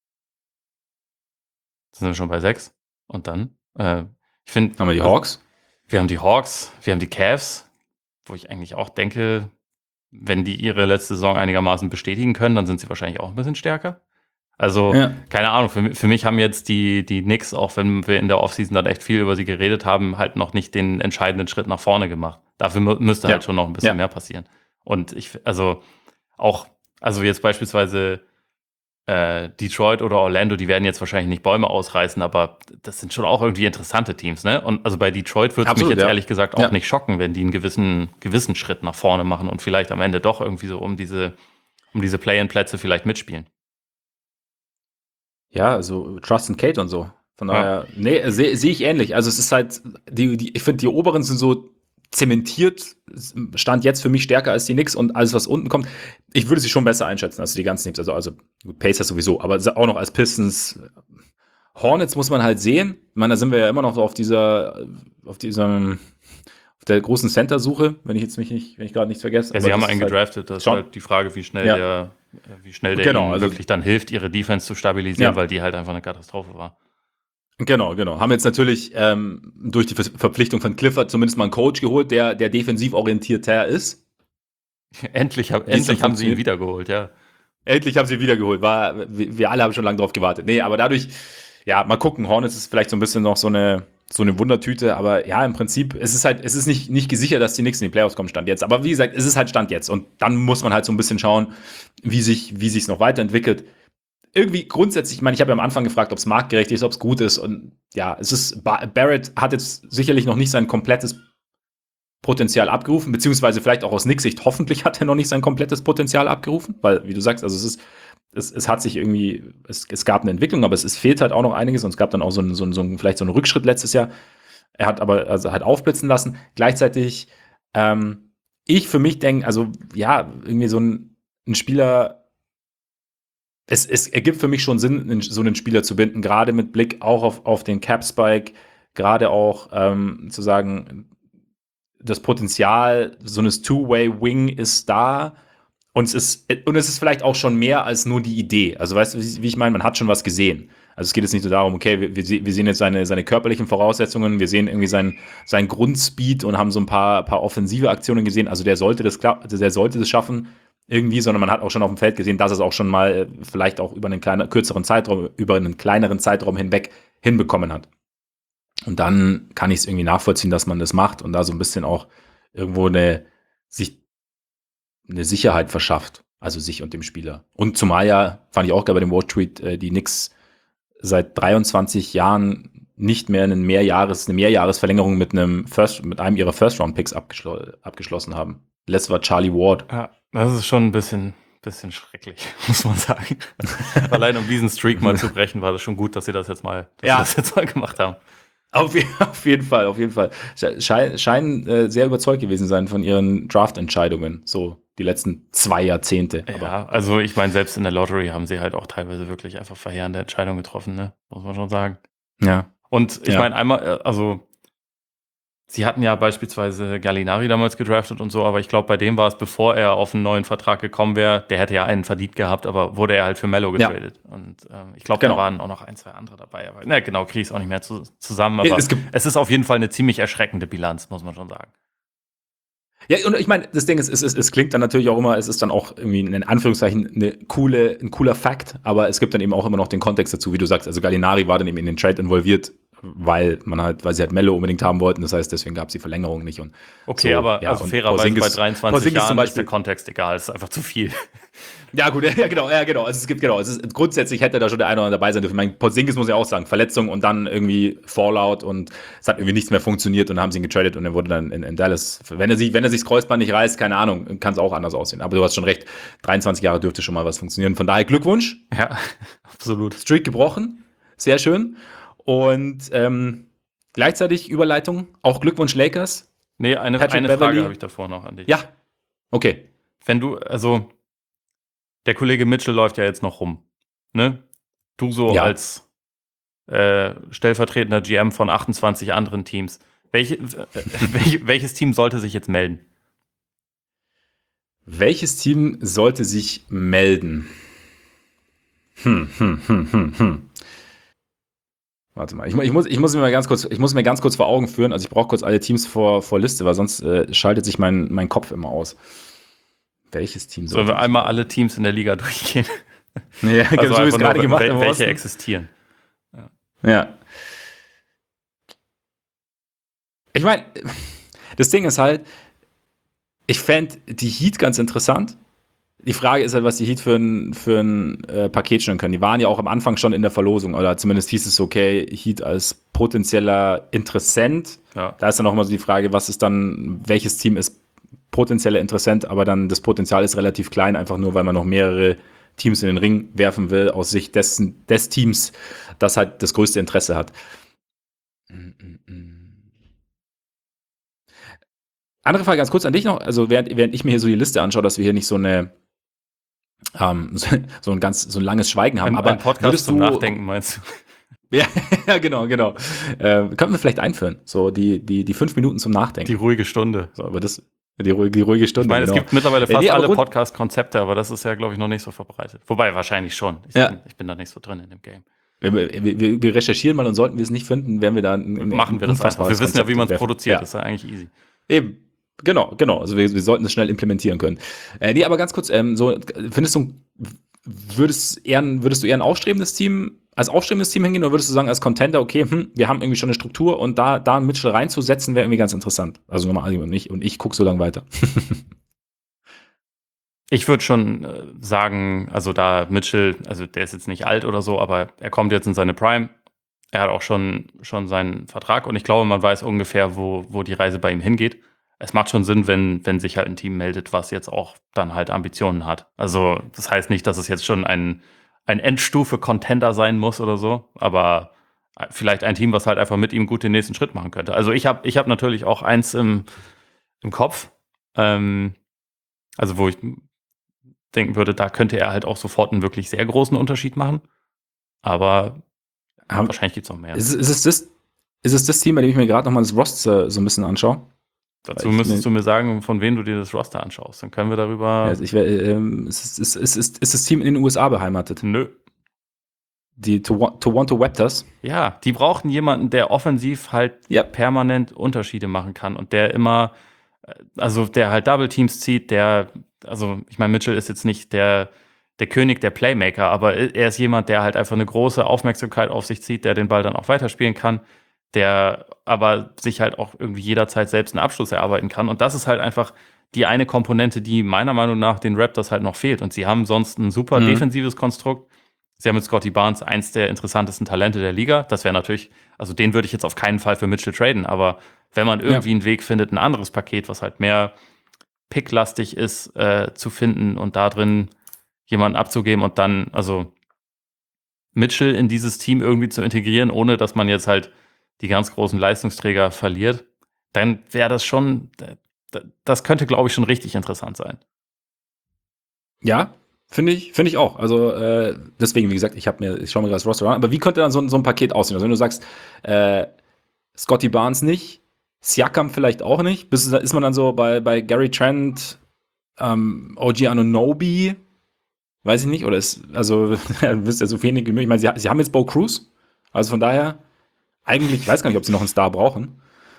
Jetzt sind wir schon bei 6. Und dann, ich finde. Haben wir die Hawks? Wir haben die Hawks, wir haben die Cavs, wo ich eigentlich auch denke, wenn die ihre letzte Saison einigermaßen bestätigen können, dann sind sie wahrscheinlich auch ein bisschen stärker. Also, keine Ahnung, für mich haben jetzt die Knicks, auch wenn wir in der Offseason dann echt viel über sie geredet haben, halt noch nicht den entscheidenden Schritt nach vorne gemacht. Dafür müsste halt schon noch ein bisschen mehr passieren. Und also jetzt beispielsweise Detroit oder Orlando, die werden jetzt wahrscheinlich nicht Bäume ausreißen, aber das sind schon auch irgendwie interessante Teams, ne? Und also bei Detroit würde es mich jetzt ehrlich gesagt auch nicht schocken, wenn die einen gewissen Schritt nach vorne machen und vielleicht am Ende doch irgendwie so um diese Play-in-Plätze vielleicht mitspielen. Ja, also Trust and Kate und so. Von daher, sehe ich ähnlich. Also es ist halt, ich finde, die oberen sind so zementiert, stand jetzt für mich stärker als die Knicks und alles, was unten kommt. Ich würde sie schon besser einschätzen als die ganzen Teams. Also Pacers sowieso, aber auch noch als Pistons. Hornets muss man halt sehen. Ich meine, da sind wir ja immer noch so auf der großen Center-Suche, wenn ich gerade nichts vergesse. Ja, sie haben einen gedraftet. Das ist halt die Frage, wie schnell der ihnen wirklich dann hilft, ihre Defense zu stabilisieren, weil die halt einfach eine Katastrophe war. Genau. Haben jetzt natürlich durch die Verpflichtung von Clifford zumindest mal einen Coach geholt, der defensiv orientierter ist. Endlich haben sie ihn wiedergeholt, ja. Endlich haben sie ihn wiedergeholt. Wir alle haben schon lange drauf gewartet. Nee, aber dadurch, ja, mal gucken. Hornets ist vielleicht so ein bisschen noch so eine Wundertüte, aber ja, im Prinzip, es ist nicht gesichert, dass die Knicks in die Playoffs kommen, Stand jetzt. Aber wie gesagt, es ist halt Stand jetzt. Und dann muss man halt so ein bisschen schauen, wie sich's noch weiterentwickelt. Irgendwie grundsätzlich, ich meine, ich habe ja am Anfang gefragt, ob es marktgerecht ist, ob es gut ist. Und ja, Barrett hat jetzt sicherlich noch nicht sein komplettes Potenzial abgerufen, beziehungsweise vielleicht auch aus Knicks Sicht, hoffentlich hat er noch nicht sein komplettes Potenzial abgerufen, weil, wie du sagst, also es hat sich irgendwie, es gab eine Entwicklung, aber es fehlt halt auch noch einiges und es gab dann auch vielleicht so einen Rückschritt letztes Jahr. Er hat aber halt aufblitzen lassen. Gleichzeitig, ich für mich denke, also ja, irgendwie so ein Spieler, es ergibt für mich schon Sinn, so einen Spieler zu binden, gerade mit Blick auch auf den Cap-Spike, gerade auch zu sagen, das Potenzial so eines Two-Way-Wing ist da und es ist vielleicht auch schon mehr als nur die Idee. Also weißt du, wie ich meine, man hat schon was gesehen. Also es geht jetzt nicht nur darum, okay, wir sehen jetzt seine körperlichen Voraussetzungen, wir sehen irgendwie sein Grundspeed und haben so ein paar offensive Aktionen gesehen. Also der sollte das schaffen irgendwie, sondern man hat auch schon auf dem Feld gesehen, dass es auch schon mal vielleicht auch über einen kleineren Zeitraum hinweg hinbekommen hat. Und dann kann ich es irgendwie nachvollziehen, dass man das macht und da so ein bisschen auch irgendwo sich eine Sicherheit verschafft, also sich und dem Spieler. Und zumal ja, fand ich auch gerade bei dem Watch-Tweet, die Knicks seit 23 Jahren nicht mehr eine Mehrjahresverlängerung mit einem ihrer First-Round-Picks abgeschlossen haben. Letztes war Charlie Ward. Ja, das ist schon ein bisschen schrecklich, muss man sagen. Allein um diesen Streak mal zu brechen, war das schon gut, dass sie das jetzt mal gemacht haben. Auf jeden Fall. Scheinen sehr überzeugt gewesen sein von ihren Draft-Entscheidungen, so die letzten 2 Jahrzehnte. Ja, also ich meine, selbst in der Lottery haben sie halt auch teilweise wirklich einfach verheerende Entscheidungen getroffen, ne? Muss man schon sagen. Ja. Und ich meine, einmal, also sie hatten ja beispielsweise Gallinari damals gedraftet und so, aber ich glaube, bei dem war es, bevor er auf einen neuen Vertrag gekommen wäre, der hätte ja einen verdient gehabt, aber wurde er halt für Melo getradet. Ja. Und ich glaube, da waren auch noch 1, 2 andere dabei. Aber genau, kriege ich es auch nicht mehr zusammen. Aber es ist auf jeden Fall eine ziemlich erschreckende Bilanz, muss man schon sagen. Ja, und ich meine, das Ding ist, es klingt dann natürlich auch immer, es ist dann auch irgendwie in Anführungszeichen ein cooler Fact, aber es gibt dann eben auch immer noch den Kontext dazu, wie du sagst. Also Gallinari war dann eben in den Trade involviert, weil sie halt Melo unbedingt haben wollten. Das heißt, deswegen gab es die Verlängerung nicht. Und okay, so, aber also fairerweise bei 23 Jahren ist der Kontext egal. Es ist einfach zu viel. Ja, gut, ja, genau. Also grundsätzlich hätte da schon der eine oder andere dabei sein dürfen. Ich meine, Porzingis muss ja auch sagen, Verletzung und dann irgendwie Fallout und es hat irgendwie nichts mehr funktioniert und dann haben sie ihn getradet und er wurde dann in Dallas. Wenn er sich das Kreuzband nicht reißt, keine Ahnung, kann es auch anders aussehen. Aber du hast schon recht, 23 Jahre dürfte schon mal was funktionieren. Von daher Glückwunsch. Ja, absolut. Streak gebrochen. Sehr schön. Und gleichzeitig Überleitung, auch Glückwunsch Lakers. Nee, eine Frage habe ich davor noch an dich. Ja, okay. Der Kollege Mitchell läuft ja jetzt noch rum, ne? Du als stellvertretender GM von 28 anderen Teams. Welches Team sollte sich jetzt melden? Welches Team sollte sich melden? Warte mal, ich muss mir ganz kurz vor Augen führen. Also ich brauche kurz alle Teams vor Liste, weil sonst schaltet sich mein Kopf immer aus. Welches Team sollen wir einmal alle Teams in der Liga durchgehen? Ja, also so wie es gerade gemacht welche existieren. Ja. Ich meine, das Ding ist halt, ich fände die Heat ganz interessant. Die Frage ist halt, was die Heat für ein Paket stellen können. Die waren ja auch am Anfang schon in der Verlosung, oder zumindest hieß es okay, Heat als potenzieller Interessent. Ja. Da ist dann auch immer so die Frage, welches Team ist potenzieller Interessent, aber dann das Potenzial ist relativ klein, einfach nur, weil man noch mehrere Teams in den Ring werfen will, aus Sicht des Teams, das halt das größte Interesse hat. Andere Frage ganz kurz an dich noch, also während ich mir hier so die Liste anschaue, dass wir hier nicht so eine so ein langes Schweigen haben. Ein Podcast zum Nachdenken, meinst du? Ja, ja, genau. Könnten wir vielleicht einführen, so die 5 Minuten zum Nachdenken. Die ruhige Stunde. So, aber die ruhige Stunde. Ich meine, genau. es gibt mittlerweile fast alle Podcast-Konzepte, aber das ist ja, glaube ich, noch nicht so verbreitet. Wobei, wahrscheinlich schon. Ich bin da nicht so drin in dem Game. Wir recherchieren mal und sollten wir es nicht finden, werden wir da machen wir das einfach. Wir wissen ja, wie man es produziert. Das ist ja eigentlich easy. Eben. Genau. Also wir sollten es schnell implementieren können. Nee, aber ganz kurz, so findest du, würdest du eher ein aufstrebendes Team hingehen oder würdest du sagen, als Contender, okay, wir haben irgendwie schon eine Struktur und da einen Mitchell reinzusetzen, wäre irgendwie ganz interessant. Also nochmal und ich gucke so lange weiter. Ich würde schon sagen, also da Mitchell, also der ist jetzt nicht alt oder so, aber er kommt jetzt in seine Prime. Er hat auch schon seinen Vertrag und ich glaube, man weiß ungefähr, wo die Reise bei ihm hingeht. Es macht schon Sinn, wenn sich halt ein Team meldet, was jetzt auch dann halt Ambitionen hat. Also das heißt nicht, dass es jetzt schon ein Endstufe-Contender sein muss oder so, aber vielleicht ein Team, was halt einfach mit ihm gut den nächsten Schritt machen könnte. Also ich hab natürlich auch eins im Kopf, also wo ich denken würde, da könnte er halt auch sofort einen wirklich sehr großen Unterschied machen. Aber wahrscheinlich gibt es noch mehr. Ist es das Team, bei dem ich mir gerade nochmal das Roster so ein bisschen anschaue? Dazu müsstest du mir sagen, von wem du dir das Roster anschaust. Dann können wir darüber. Ja, also ist das Team in den USA beheimatet? Nö. Die Toronto Raptors? Ja, die brauchten jemanden, der offensiv halt permanent Unterschiede machen kann und der immer, also der halt Double Teams zieht, also ich meine, Mitchell ist jetzt nicht der König der Playmaker, aber er ist jemand, der halt einfach eine große Aufmerksamkeit auf sich zieht, der den Ball dann auch weiterspielen kann, der aber sich halt auch irgendwie jederzeit selbst einen Abschluss erarbeiten kann. Und das ist halt einfach die eine Komponente, die meiner Meinung nach den Raptors halt noch fehlt. Und sie haben sonst ein super defensives Konstrukt. Sie haben mit Scottie Barnes eins der interessantesten Talente der Liga. Das wäre natürlich, also den würde ich jetzt auf keinen Fall für Mitchell traden, aber wenn man irgendwie einen Weg findet, ein anderes Paket, was halt mehr picklastig ist, zu finden und da drin jemanden abzugeben und dann, also Mitchell in dieses Team irgendwie zu integrieren, ohne dass man jetzt halt die ganz großen Leistungsträger verliert, dann wäre das schon, das könnte, glaube ich, schon richtig interessant sein. Ja, finde ich auch. Also deswegen, wie gesagt, ich schaue mir gerade das Roster an. Aber wie könnte dann so ein Paket aussehen? Also wenn du sagst, Scottie Barnes nicht, Siakam vielleicht auch nicht, ist man dann so bei Gary Trent, OG Anunoby, weiß ich nicht, oder also wisst ihr so wenig wie möglich. Ich meine, sie haben jetzt Bo Cruz, also von daher eigentlich, ich weiß gar nicht, ob sie noch einen Star brauchen.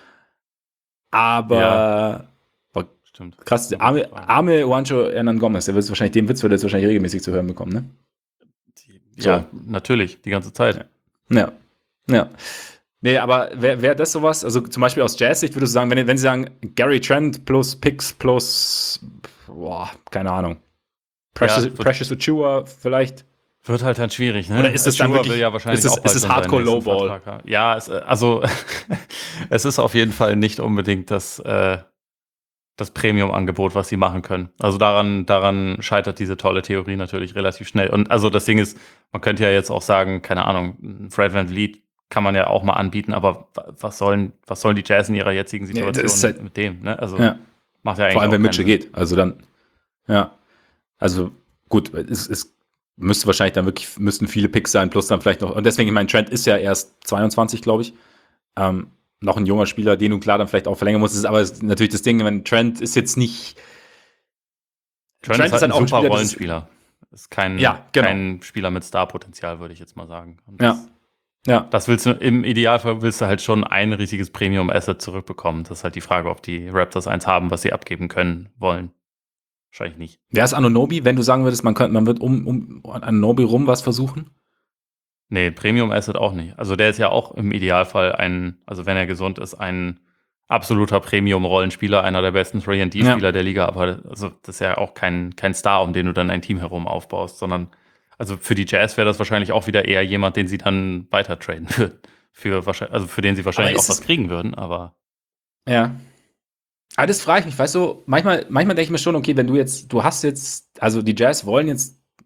Aber stimmt. Krass, der arme Juancho Hernan Gomez, dem Witz wird jetzt wahrscheinlich regelmäßig zu hören bekommen, ne? Ja, natürlich, die ganze Zeit. Ja. Nee, aber wäre das sowas, also zum Beispiel aus Jazz-Sicht würdest du sagen, wenn sie sagen, Gary Trent plus Picks plus, keine Ahnung, Precious Achiuwa vielleicht. Wird halt dann schwierig, ne? Oder ist es dann wirklich, will ja wahrscheinlich ist es Hardcore Lowball? Ja, es ist auf jeden Fall nicht unbedingt das Premium-Angebot, was sie machen können. Also daran scheitert diese tolle Theorie natürlich relativ schnell. Und also das Ding ist, man könnte ja jetzt auch sagen, keine Ahnung, Fred VanVleet kann man ja auch mal anbieten, aber was sollen die Jazz in ihrer jetzigen Situation halt, mit dem, ne? Also macht ja eigentlich vor allem, wenn Mitchell geht. Also dann, also gut, es müsste wahrscheinlich dann wirklich, müssten viele Picks sein, plus dann vielleicht noch, und deswegen, ich meine, Trent ist ja erst 22, glaube ich. Noch ein junger Spieler, den du klar dann vielleicht auch verlängern musst. Aber ist natürlich das Ding, wenn Trent ist jetzt nicht. Trent ist halt ein super Spieler, Rollenspieler. Ist kein Spieler mit Star-Potenzial, würde ich jetzt mal sagen. Das willst du, im Idealfall willst du halt schon ein riesiges Premium-Asset zurückbekommen. Das ist halt die Frage, ob die Raptors eins haben, was sie abgeben können, wollen. Wahrscheinlich nicht. Wer ist Anunoby, wenn du sagen würdest, man wird um Anunoby rum was versuchen? Nee, Premium-Asset auch nicht. Also der ist ja auch im Idealfall also wenn er gesund ist, ein absoluter Premium-Rollenspieler, einer der besten 3&D-Spieler der Liga, aber also das ist ja auch kein Star, um den du dann ein Team herum aufbaust, sondern also für die Jazz wäre das wahrscheinlich auch wieder eher jemand, den sie dann weiter traden würden. Für den sie wahrscheinlich auch was kriegen würden, aber. Ja. Aber das frage ich mich, weißt du, manchmal denke ich mir schon, okay, wenn du hast jetzt, also die Jazz wollen jetzt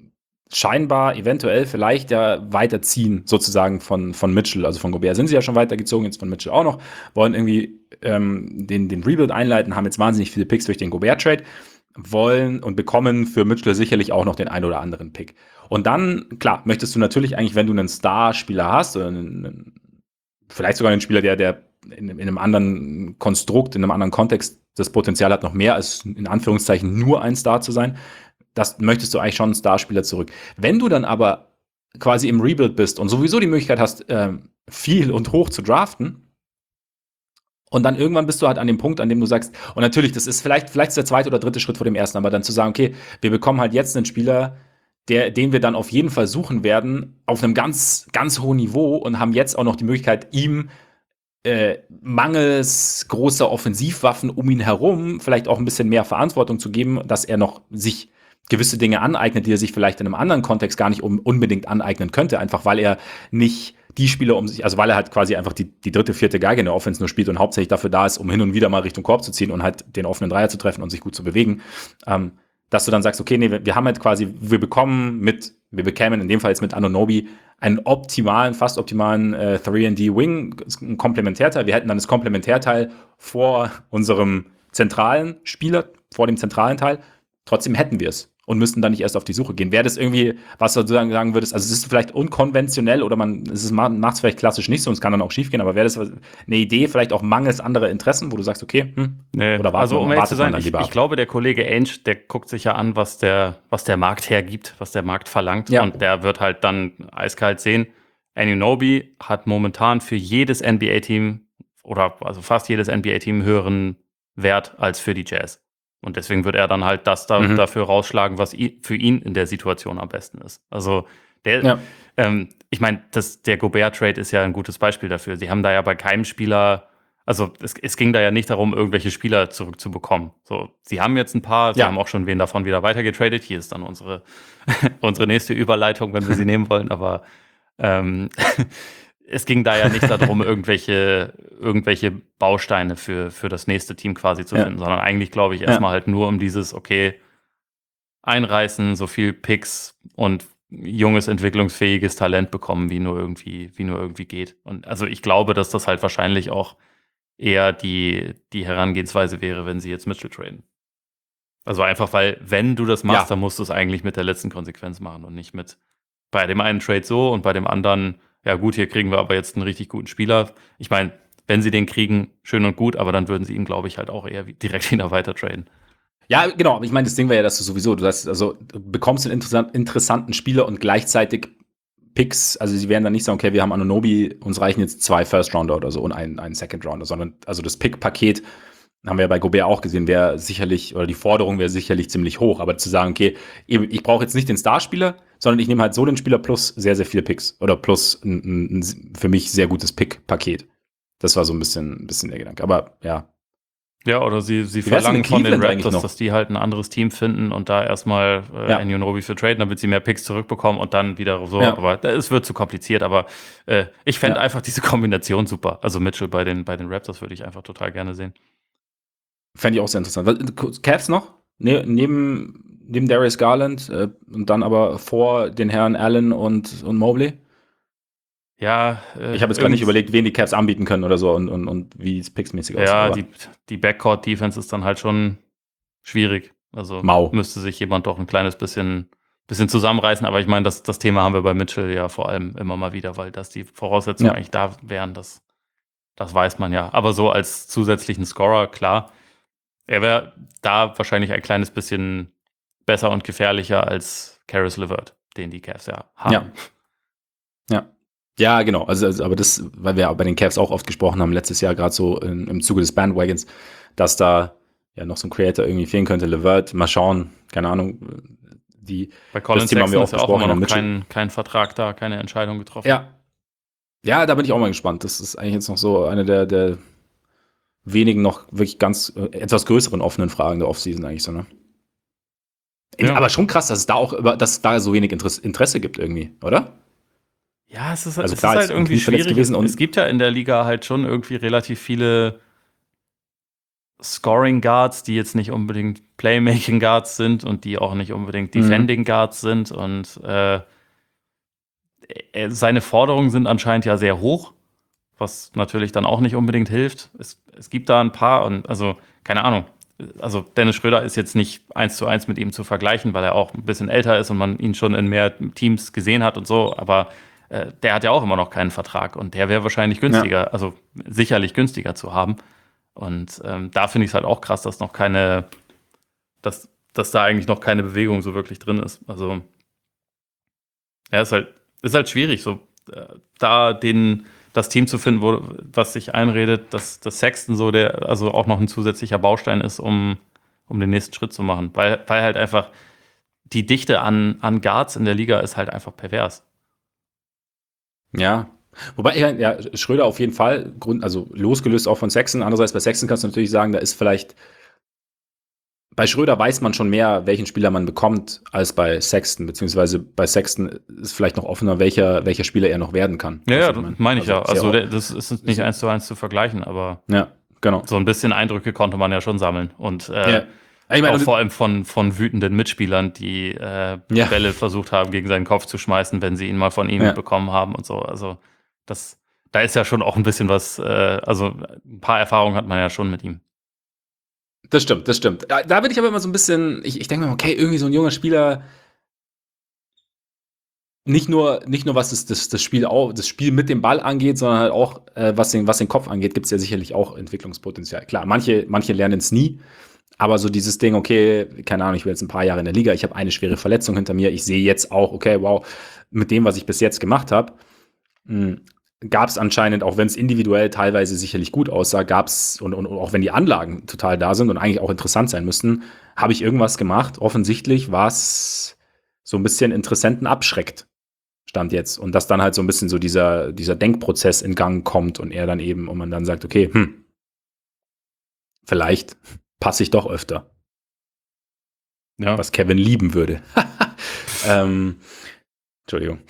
scheinbar, eventuell, vielleicht ja weiterziehen, sozusagen von Mitchell, also von Gobert sind sie ja schon weitergezogen, jetzt von Mitchell auch noch, wollen irgendwie den Rebuild einleiten, haben jetzt wahnsinnig viele Picks durch den Gobert-Trade, wollen und bekommen für Mitchell sicherlich auch noch den ein oder anderen Pick. Und dann, klar, möchtest du natürlich eigentlich, wenn du einen Star-Spieler hast, oder vielleicht sogar einen Spieler, der in einem anderen Konstrukt, in einem anderen Kontext das Potenzial hat, noch mehr als in Anführungszeichen nur ein Star zu sein, das möchtest du eigentlich schon einen Starspieler zurück. Wenn du dann aber quasi im Rebuild bist und sowieso die Möglichkeit hast, viel und hoch zu draften, und dann irgendwann bist du halt an dem Punkt, an dem du sagst, und natürlich, das ist vielleicht ist der zweite oder dritte Schritt vor dem ersten, aber dann zu sagen, okay, wir bekommen halt jetzt einen Spieler, den wir dann auf jeden Fall suchen werden, auf einem ganz, ganz hohen Niveau und haben jetzt auch noch die Möglichkeit, ihm mangels großer Offensivwaffen um ihn herum vielleicht auch ein bisschen mehr Verantwortung zu geben, dass er noch sich gewisse Dinge aneignet, die er sich vielleicht in einem anderen Kontext gar nicht unbedingt aneignen könnte, einfach weil er nicht die Spieler um sich, also weil er halt quasi einfach die dritte, vierte Geige in der Offense nur spielt und hauptsächlich dafür da ist, um hin und wieder mal Richtung Korb zu ziehen und halt den offenen Dreier zu treffen und sich gut zu bewegen, dass du dann sagst, okay, nee, wir haben halt quasi, wir bekämen in dem Fall jetzt mit Anunoby einen fast optimalen 3&D-Wing, ein Komplementärteil. Wir hätten dann das Komplementärteil vor unserem zentralen Spieler, vor dem zentralen Teil. Trotzdem hätten wir es und müssten dann nicht erst auf die Suche gehen. Wäre das irgendwie, was du sagen würdest, also es ist vielleicht unkonventionell oder macht es vielleicht klassisch nicht so und es kann dann auch schief gehen, aber wäre das eine Idee, vielleicht auch mangels anderer Interessen, wo du sagst, okay, nee, oder also um ehrlich zu sein, ich glaube, der Kollege Ainge, der guckt sich ja an, was der Markt hergibt, was der Markt verlangt, ja. Und der wird halt dann eiskalt sehen, Anunoby hat momentan für jedes NBA-Team oder also fast jedes NBA-Team einen höheren Wert als für die Jazz. Und deswegen wird er dann halt das dafür rausschlagen, was für ihn in der Situation am besten ist. Also ich meine, der Gobert-Trade ist ja ein gutes Beispiel dafür. Sie haben da ja bei keinem Spieler, also es ging da ja nicht darum, irgendwelche Spieler zurückzubekommen. So, sie haben jetzt ein paar, sie haben auch schon wen davon wieder weitergetradet. Hier ist dann unsere nächste Überleitung, wenn wir sie nehmen wollen, aber es ging da ja nicht darum, irgendwelche Bausteine für das nächste Team quasi zu finden, sondern eigentlich, glaube ich, erstmal halt nur um dieses, okay, einreißen, so viel Picks und junges, entwicklungsfähiges Talent bekommen, wie nur irgendwie geht. Und also ich glaube, dass das halt wahrscheinlich auch eher die Herangehensweise wäre, wenn sie jetzt Mitchell traden. Also einfach, weil, wenn du das machst, dann musst du es eigentlich mit der letzten Konsequenz machen und nicht mit bei dem einen Trade so und bei dem anderen, ja gut, hier kriegen wir aber jetzt einen richtig guten Spieler. Ich meine, wenn sie den kriegen, schön und gut, aber dann würden sie ihn, glaube ich, halt auch eher direkt wieder weiter traden. Ja, genau, aber ich meine, das Ding wäre ja, dass du bekommst einen interessanten Spieler und gleichzeitig Picks, also sie werden dann nicht sagen, okay, wir haben Anunoby, uns reichen jetzt 2 First-Rounder oder so und einen Second-Rounder, sondern also das Pick-Paket haben wir ja bei Gobert auch gesehen, wäre sicherlich, oder die Forderung wäre sicherlich ziemlich hoch, aber zu sagen, okay, ich brauche jetzt nicht den Starspieler, sondern ich nehme halt so den Spieler plus sehr, sehr viele Picks oder plus ein für mich sehr gutes Pick-Paket. Das war so ein bisschen der Gedanke, aber ja. Ja, oder sie verlangen von den Raptors, dass die halt ein anderes Team finden und da erstmal Anunoby für traden, damit sie mehr Picks zurückbekommen und dann wieder so. Ja. Aber es wird zu kompliziert, aber ich fände einfach diese Kombination super. Also Mitchell bei den Raptors würde ich einfach total gerne sehen. Fände ich auch sehr interessant. Cavs noch? Neben Darius Garland und dann aber vor den Herren Allen und Mobley? Ja, ich habe jetzt gar nicht überlegt, wen die Cavs anbieten können oder so und wie es picksmäßig aussieht. Ja, die Backcourt-Defense ist dann halt schon schwierig. Also müsste sich jemand doch ein kleines bisschen zusammenreißen. Aber ich meine, das Thema haben wir bei Mitchell ja vor allem immer mal wieder, weil das die Voraussetzungen eigentlich da wären. Das weiß man ja. Aber so als zusätzlichen Scorer, klar, er wäre da wahrscheinlich ein kleines bisschen besser und gefährlicher als Caris LeVert, den die Cavs ja haben. Ja, genau. Also, aber das, weil wir bei den Cavs auch oft gesprochen haben, letztes Jahr gerade so im Zuge des Bandwagons, dass da ja noch so ein Creator irgendwie fehlen könnte. LeVert, mal schauen, keine Ahnung. Bei Colin Sexton haben wir auch besprochen, immer noch kein Vertrag da, keine Entscheidung getroffen. Ja, da bin ich auch mal gespannt. Das ist eigentlich jetzt noch so eine der wenigen noch wirklich ganz etwas größeren offenen Fragen der Offseason eigentlich so, ne? Ja. Aber schon krass, dass es da so wenig Interesse gibt irgendwie, oder? Ja, es ist halt irgendwie schwierig gewesen. Es gibt ja in der Liga halt schon irgendwie relativ viele Scoring Guards, die jetzt nicht unbedingt Playmaking Guards sind und die auch nicht unbedingt Defending Guards sind. Und seine Forderungen sind anscheinend ja sehr hoch, was natürlich dann auch nicht unbedingt hilft. Es gibt da ein paar, und also, keine Ahnung. Also Dennis Schröder ist jetzt nicht 1:1 mit ihm zu vergleichen, weil er auch ein bisschen älter ist und man ihn schon in mehr Teams gesehen hat und so, aber der hat ja auch immer noch keinen Vertrag und der wäre wahrscheinlich günstiger, also sicherlich günstiger zu haben. Und da finde ich es halt auch krass, dass dass da eigentlich noch keine Bewegung so wirklich drin ist. Also ja, ist halt schwierig, so da das Team zu finden, was sich einredet, dass Sexton so also auch noch ein zusätzlicher Baustein ist, um den nächsten Schritt zu machen. Weil halt einfach die Dichte an Guards in der Liga ist halt einfach pervers. Ja. Wobei, ja, Schröder auf jeden Fall, also losgelöst auch von Sexton. Andererseits bei Sexton kannst du natürlich sagen, da ist vielleicht bei Schröder weiß man schon mehr, welchen Spieler man bekommt, als bei Sexton. Beziehungsweise bei Sexton ist vielleicht noch offener, welcher Spieler er noch werden kann. Ja, das meine ich ja. Also das ist nicht so 1:1 zu vergleichen, aber ja, genau. so ein bisschen Eindrücke konnte man ja schon sammeln. Und Ja. Ich meine, auch vor allem von wütenden Mitspielern, die Bälle versucht haben, gegen seinen Kopf zu schmeißen, wenn sie ihn mal von ihm bekommen haben und so. Also da ist ja schon auch ein bisschen was, also ein paar Erfahrungen hat man ja schon mit ihm. Das stimmt. Da bin ich aber immer so ein bisschen, ich denke mir, okay, irgendwie so ein junger Spieler, nicht nur was das Spiel mit dem Ball angeht, sondern halt auch, was den Kopf angeht, gibt es ja sicherlich auch Entwicklungspotenzial. Klar, manche lernen es nie, aber so dieses Ding, okay, keine Ahnung, ich bin jetzt ein paar Jahre in der Liga, ich habe eine schwere Verletzung hinter mir, ich sehe jetzt auch, okay, wow, mit dem, was ich bis jetzt gemacht habe, gab es anscheinend, auch wenn es individuell teilweise sicherlich gut aussah, gab es, und auch wenn die Anlagen total da sind und eigentlich auch interessant sein müssten, habe ich irgendwas gemacht, offensichtlich, was so ein bisschen Interessenten abschreckt, Stand jetzt. Und dass dann halt so ein bisschen so dieser Denkprozess in Gang kommt und er dann eben, und man dann sagt, okay, vielleicht passe ich doch öfter. Ja. Was Kevin lieben würde. Entschuldigung.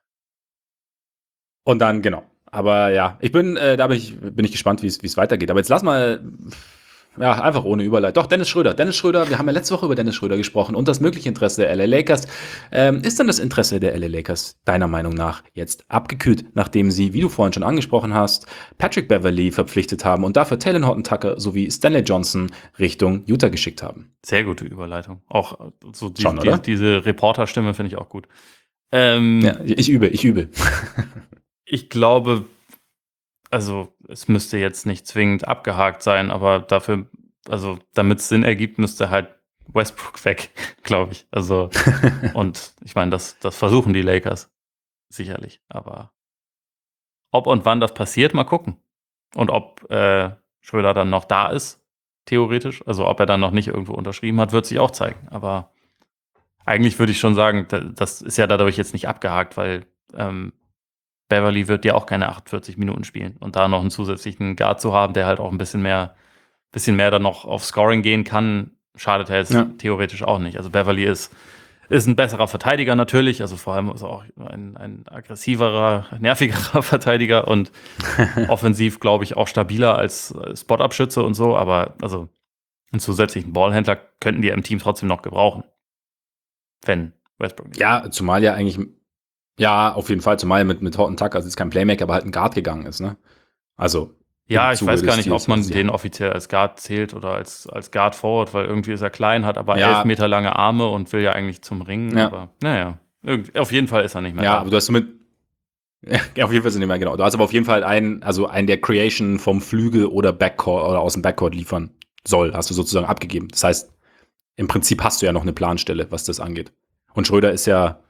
Und dann, genau. Aber ja, bin ich gespannt, wie es weitergeht. Aber jetzt lass mal, ja, einfach ohne Überleitung. Doch, Dennis Schröder, wir haben ja letzte Woche über Dennis Schröder gesprochen und das mögliche Interesse der LA Lakers. Ist dann das Interesse der LA Lakers deiner Meinung nach jetzt abgekühlt, nachdem sie, wie du vorhin schon angesprochen hast, Patrick Beverley verpflichtet haben und dafür Talen Horton-Tucker sowie Stanley Johnson Richtung Utah geschickt haben? Sehr gute Überleitung. Auch so Schon, diese Reporterstimme finde ich auch gut. Ja, ich übe. Ich glaube, also es müsste jetzt nicht zwingend abgehakt sein, aber dafür, also damit es Sinn ergibt, müsste halt Westbrook weg, glaube ich. Also, und ich meine, das versuchen die Lakers sicherlich, aber ob und wann das passiert, mal gucken. Und ob Schröder dann noch da ist, theoretisch, also ob er dann noch nicht irgendwo unterschrieben hat, wird sich auch zeigen. Aber eigentlich würde ich schon sagen, das ist ja dadurch jetzt nicht abgehakt, weil Beverley wird ja auch keine 48 Minuten spielen. Und da noch einen zusätzlichen Guard zu haben, der halt auch ein bisschen mehr dann noch auf Scoring gehen kann, schadet er jetzt theoretisch auch nicht. Also Beverley ist ein besserer Verteidiger natürlich, also vor allem ist er auch ein aggressiverer, nervigerer Verteidiger und offensiv, glaube ich, auch stabiler als Spot-Up-Schütze und so, aber also einen zusätzlichen Ballhändler könnten die im Team trotzdem noch gebrauchen. Wenn Westbrook nicht. Ja, zumal ja eigentlich, ja, auf jeden Fall, zumal mit Horton-Tucker, also ist kein Playmaker, aber halt ein Guard gegangen ist, ne? Also. Ja, ich weiß gar nicht, ob man den offiziell als Guard zählt oder als Guard Forward, weil irgendwie ist er klein, hat aber 11 Meter lange Arme und will ja eigentlich zum Ringen. Ja. Aber naja, auf jeden Fall ist er nicht mehr da. Ja, aber du hast auf jeden Fall ist er nicht mehr, genau. Du hast aber auf jeden Fall einen, der Creation vom Flügel oder Backcourt oder aus dem Backcourt liefern soll, hast du sozusagen abgegeben. Das heißt, im Prinzip hast du ja noch eine Planstelle, was das angeht. Und Schröder ist ja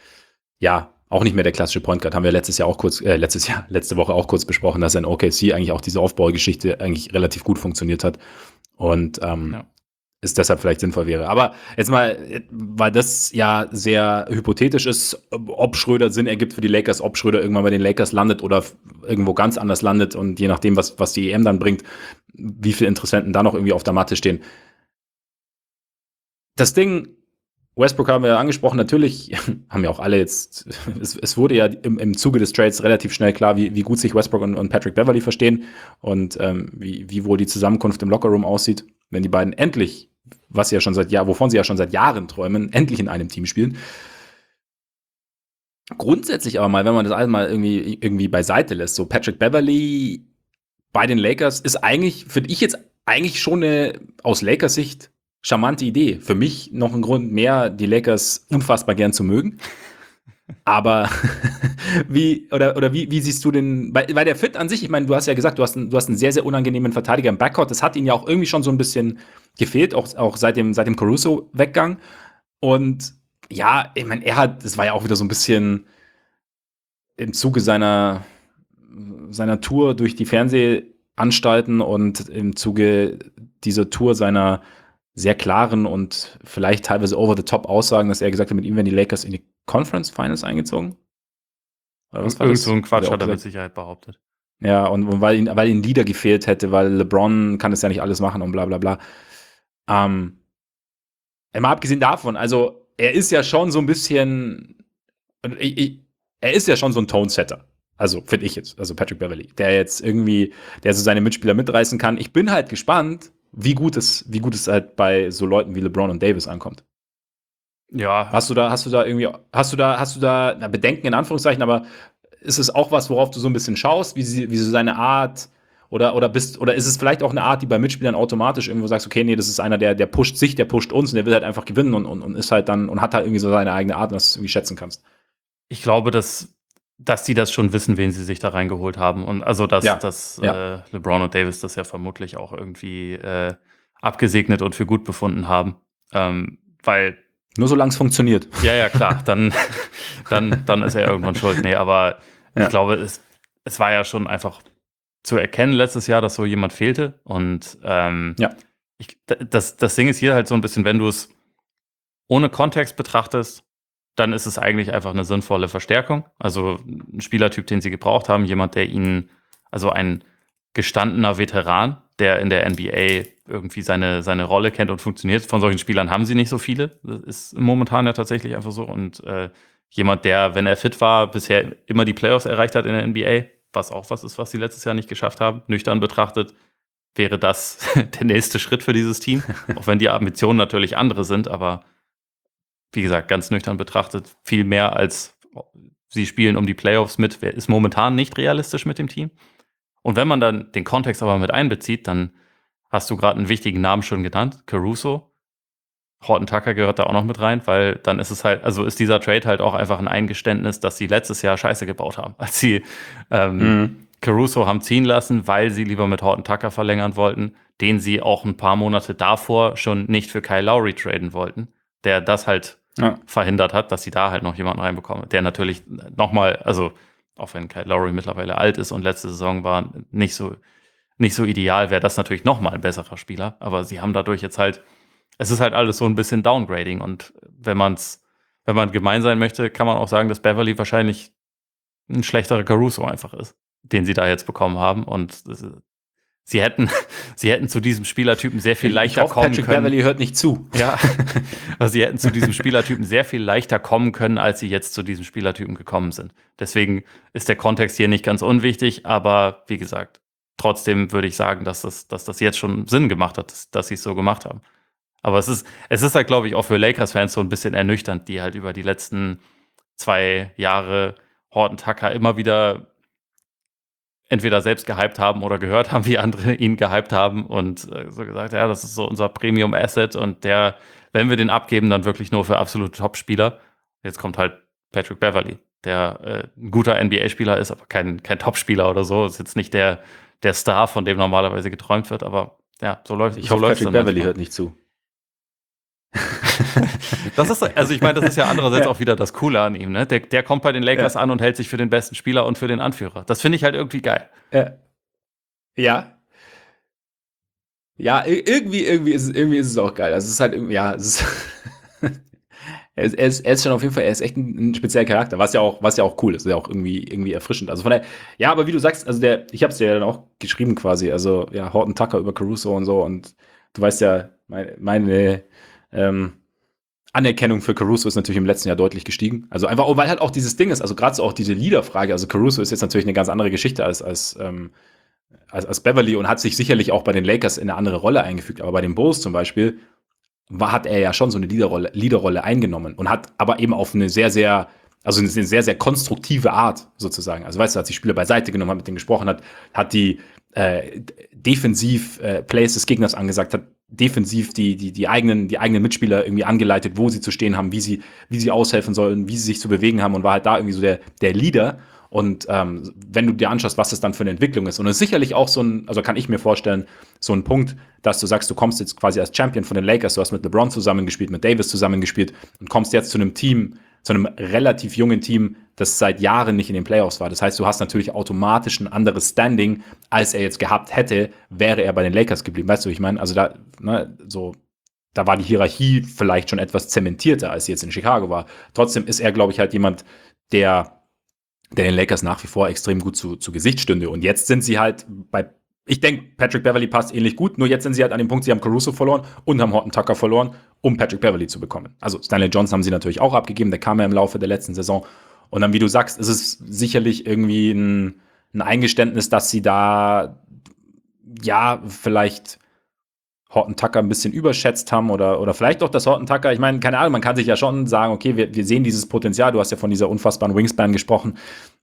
auch nicht mehr der klassische Point Guard. Haben wir letzte Woche auch kurz besprochen, dass in OKC eigentlich auch diese Aufbaugeschichte eigentlich relativ gut funktioniert hat. Und es deshalb vielleicht sinnvoll wäre. Aber jetzt mal, weil das ja sehr hypothetisch ist, ob Schröder Sinn ergibt für die Lakers, ob Schröder irgendwann bei den Lakers landet oder irgendwo ganz anders landet und je nachdem, was die EM dann bringt, wie viele Interessenten da noch irgendwie auf der Matte stehen. Das Ding Westbrook haben wir ja angesprochen, natürlich haben ja auch alle jetzt, es wurde ja im Zuge des Trades relativ schnell klar, wie gut sich Westbrook und Patrick Beverley verstehen und wie wohl die Zusammenkunft im Lockerroom aussieht, wenn die beiden endlich, wovon sie ja schon seit Jahren träumen, endlich in einem Team spielen. Grundsätzlich aber mal, wenn man das alles mal irgendwie beiseite lässt, so Patrick Beverley bei den Lakers ist eigentlich, finde ich jetzt eigentlich schon eine aus Lakers Sicht charmante Idee. Für mich noch ein Grund mehr, die Lakers unfassbar gern zu mögen. Aber wie siehst du den, weil der Fit an sich, ich meine, du hast ja gesagt, du hast einen sehr, sehr unangenehmen Verteidiger im Backcourt. Das hat ihn ja auch irgendwie schon so ein bisschen gefehlt, auch seit dem Caruso-Weggang. Und ja, ich meine, das war ja auch wieder so ein bisschen im Zuge seiner Tour durch die Fernsehanstalten und im Zuge dieser Tour seiner sehr klaren und vielleicht teilweise over-the-top Aussagen, dass er gesagt hat, mit ihm werden die Lakers in die Conference Finals eingezogen. Oder was war das? So ein Quatsch hat er mit Sicherheit behauptet. Ja, und weil ihm Leader gefehlt hätte, weil LeBron kann das ja nicht alles machen und bla bla bla. Mal abgesehen davon, also er ist ja schon so ein bisschen, er ist ja schon so ein Tone-Setter. Also, finde ich jetzt, also Patrick Beverley, der so seine Mitspieler mitreißen kann. Ich bin halt gespannt, wie gut es halt bei so Leuten wie LeBron und Davis ankommt. Ja. Hast du da Bedenken in Anführungszeichen, aber ist es auch was, worauf du so ein bisschen schaust, wie so seine Art oder ist es vielleicht auch eine Art, die bei Mitspielern automatisch irgendwo sagst, okay, nee, das ist einer, der pusht sich, der pusht uns und der will halt einfach gewinnen und ist halt dann und hat halt irgendwie so seine eigene Art, was du irgendwie schätzen kannst. Ich glaube, dass die das schon wissen, wen sie sich da reingeholt haben. Und also, dass LeBron und Davis das ja vermutlich auch irgendwie abgesegnet und für gut befunden haben. Weil. Nur solange es funktioniert. Ja, klar. Dann ist er irgendwann schuld. Nee, aber ich glaube, es war ja schon einfach zu erkennen letztes Jahr, dass so jemand fehlte. Und das Ding ist hier halt so ein bisschen, wenn du es ohne Kontext betrachtest, dann ist es eigentlich einfach eine sinnvolle Verstärkung. Also ein Spielertyp, den sie gebraucht haben, jemand, der ihnen, also ein gestandener Veteran, der in der NBA irgendwie seine Rolle kennt und funktioniert. Von solchen Spielern haben sie nicht so viele. Das ist momentan ja tatsächlich einfach so. Und jemand, der, wenn er fit war, bisher immer die Playoffs erreicht hat in der NBA, was auch was ist, was sie letztes Jahr nicht geschafft haben, nüchtern betrachtet, wäre das der nächste Schritt für dieses Team. Auch wenn die Ambitionen natürlich andere sind, aber wie gesagt, ganz nüchtern betrachtet, viel mehr als sie spielen um die Playoffs mit, ist momentan nicht realistisch mit dem Team. Und wenn man dann den Kontext aber mit einbezieht, dann hast du gerade einen wichtigen Namen schon genannt, Caruso. Horton Tucker gehört da auch noch mit rein, weil dann ist es halt, also ist dieser Trade halt auch einfach ein Eingeständnis, dass sie letztes Jahr Scheiße gebaut haben, als sie Caruso haben ziehen lassen, weil sie lieber mit Horton Tucker verlängern wollten, den sie auch ein paar Monate davor schon nicht für Kyle Lowry traden wollten, der das halt verhindert hat, dass sie da halt noch jemanden reinbekommen, der natürlich nochmal, also auch wenn Kyle Lowry mittlerweile alt ist und letzte Saison war nicht so ideal, wäre das natürlich nochmal ein besserer Spieler, aber sie haben dadurch jetzt halt, es ist halt alles so ein bisschen Downgrading und wenn man gemein sein möchte, kann man auch sagen, dass Beverley wahrscheinlich ein schlechterer Caruso einfach ist, den sie da jetzt bekommen haben und sie hätten zu diesem Spielertypen sehr viel leichter kommen können. Patrick Beverley hört nicht zu. Ja, also sie hätten zu diesem Spielertypen sehr viel leichter kommen können, als sie jetzt zu diesem Spielertypen gekommen sind. Deswegen ist der Kontext hier nicht ganz unwichtig, aber wie gesagt, trotzdem würde ich sagen, dass das jetzt schon Sinn gemacht hat, dass sie es so gemacht haben. Aber es ist halt, glaube ich, auch für Lakers-Fans so ein bisschen ernüchternd, die halt über die letzten 2 Jahre Horton Tucker immer wieder entweder selbst gehypt haben oder gehört haben, wie andere ihn gehypt haben und so gesagt, ja, das ist so unser Premium-Asset und der, wenn wir den abgeben, dann wirklich nur für absolute Top-Spieler. Jetzt kommt halt Patrick Beverley, der ein guter NBA-Spieler ist, aber kein Top-Spieler oder so. Ist jetzt nicht der Star, von dem normalerweise geträumt wird, aber ja, so läuft es. Ich hoffe, Patrick Beverley hört nicht zu. Das ist, also ich meine, das ist ja andererseits auch wieder das Coole an ihm, ne? Der kommt bei den Lakers an und hält sich für den besten Spieler und für den Anführer. Das finde ich halt irgendwie geil. Ja. Ja, irgendwie ist es auch geil. Also es ist halt irgendwie, ja, es ist er ist schon auf jeden Fall, er ist echt ein spezieller Charakter, was ja auch cool ist ja auch irgendwie erfrischend. Also von daher, ja, aber wie du sagst, also ich habe es dir ja dann auch geschrieben quasi, also ja, Horton Tucker über Caruso und so und du weißt ja, meine Anerkennung für Caruso ist natürlich im letzten Jahr deutlich gestiegen. Also einfach, weil halt auch dieses Ding ist, also gerade so auch diese Leader-Frage, also Caruso ist jetzt natürlich eine ganz andere Geschichte als Beverly und hat sich sicherlich auch bei den Lakers in eine andere Rolle eingefügt, aber bei den Bulls zum Beispiel hat er ja schon so eine Leaderrolle eingenommen und hat aber eben auf eine sehr, sehr, also eine sehr, sehr konstruktive Art sozusagen. Also weißt du, hat die Spieler beiseite genommen, hat mit denen gesprochen, hat die defensiv Plays des Gegners angesagt, hat defensiv die eigenen Mitspieler irgendwie angeleitet, wo sie zu stehen haben, wie sie aushelfen sollen, wie sie sich zu bewegen haben und war halt da irgendwie so der Leader. Und wenn du dir anschaust, was das dann für eine Entwicklung ist, und es ist sicherlich auch also kann ich mir vorstellen, so ein Punkt, dass du sagst, du kommst jetzt quasi als Champion von den Lakers, du hast mit LeBron zusammengespielt, mit Davis zusammengespielt und kommst jetzt zu einem Team, zu einem relativ jungen Team, das seit Jahren nicht in den Playoffs war. Das heißt, du hast natürlich automatisch ein anderes Standing, als er jetzt gehabt hätte, wäre er bei den Lakers geblieben. Weißt du, wie ich meine? Also da war die Hierarchie vielleicht schon etwas zementierter, als sie jetzt in Chicago war. Trotzdem ist er, glaube ich, halt jemand, der den Lakers nach wie vor extrem gut zu Gesicht stünde. Und jetzt sind sie halt ich denke, Patrick Beverley passt ähnlich gut, nur jetzt sind sie halt an dem Punkt, sie haben Caruso verloren und haben Horton Tucker verloren, um Patrick Beverley zu bekommen. Also Stanley Johnson haben sie natürlich auch abgegeben, der kam ja im Laufe der letzten Saison. Und dann, wie du sagst, ist es sicherlich irgendwie ein Eingeständnis, dass sie da ja vielleicht Horton Tucker ein bisschen überschätzt haben oder vielleicht auch das Horton Tucker, ich meine, keine Ahnung, man kann sich ja schon sagen, okay, wir sehen dieses Potenzial, du hast ja von dieser unfassbaren Wingspan gesprochen,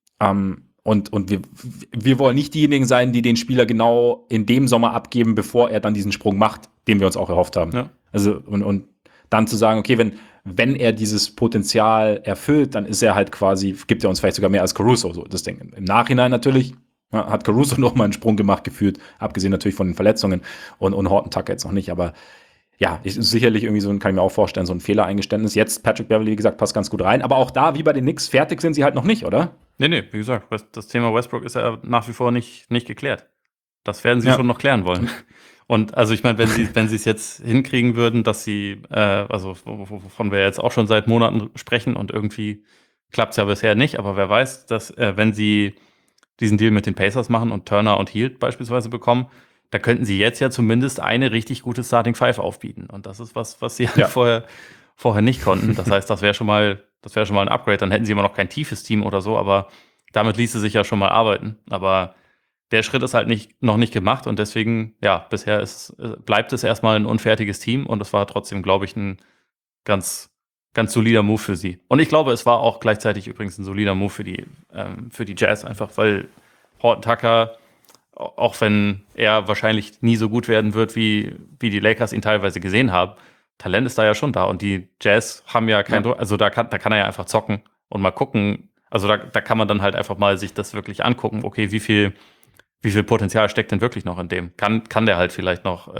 und wir wollen nicht diejenigen sein, die den Spieler genau in dem Sommer abgeben, bevor er dann diesen Sprung macht, den wir uns auch erhofft haben. Ja. Also und dann zu sagen, okay, wenn er dieses Potenzial erfüllt, dann ist er halt quasi, gibt er uns vielleicht sogar mehr als Caruso, so das Ding. Im Nachhinein natürlich hat Caruso noch mal einen Sprung gemacht gefühlt, abgesehen natürlich von den Verletzungen und Horton Tucker jetzt noch nicht, aber ja, ist sicherlich irgendwie so kann ich mir auch vorstellen, so ein Fehlereingeständnis. Jetzt Patrick Beverley, wie gesagt, passt ganz gut rein, aber auch da, wie bei den Knicks, fertig sind sie halt noch nicht, oder? Nee, wie gesagt, das Thema Westbrook ist ja nach wie vor nicht geklärt. Das werden sie schon noch klären wollen. Und also ich meine, wenn sie es jetzt hinkriegen würden, dass sie, also wovon wir jetzt auch schon seit Monaten sprechen und irgendwie klappt es ja bisher nicht, aber wer weiß, dass wenn sie diesen Deal mit den Pacers machen und Turner und Hield beispielsweise bekommen, da könnten sie jetzt ja zumindest eine richtig gute Starting Five aufbieten. Und das ist was sie halt vorher nicht konnten. Das heißt, das wäre schon mal ein Upgrade. Dann hätten sie immer noch kein tiefes Team oder so, aber damit ließe sich ja schon mal arbeiten. Aber der Schritt ist halt noch nicht gemacht und deswegen, ja, bisher bleibt es erstmal ein unfertiges Team und es war trotzdem, glaube ich, ein ganz, ganz solider Move für sie. Und ich glaube, es war auch gleichzeitig übrigens ein solider Move für die Jazz, einfach weil Horton Tucker, auch wenn er wahrscheinlich nie so gut werden wird, wie die Lakers ihn teilweise gesehen haben, Talent ist da ja schon da. Und die Jazz haben ja kein Druck, also da kann er ja einfach zocken und mal gucken. Also da kann man dann halt einfach mal sich das wirklich angucken. Okay, wie viel Potenzial steckt denn wirklich noch in dem? Kann der halt vielleicht noch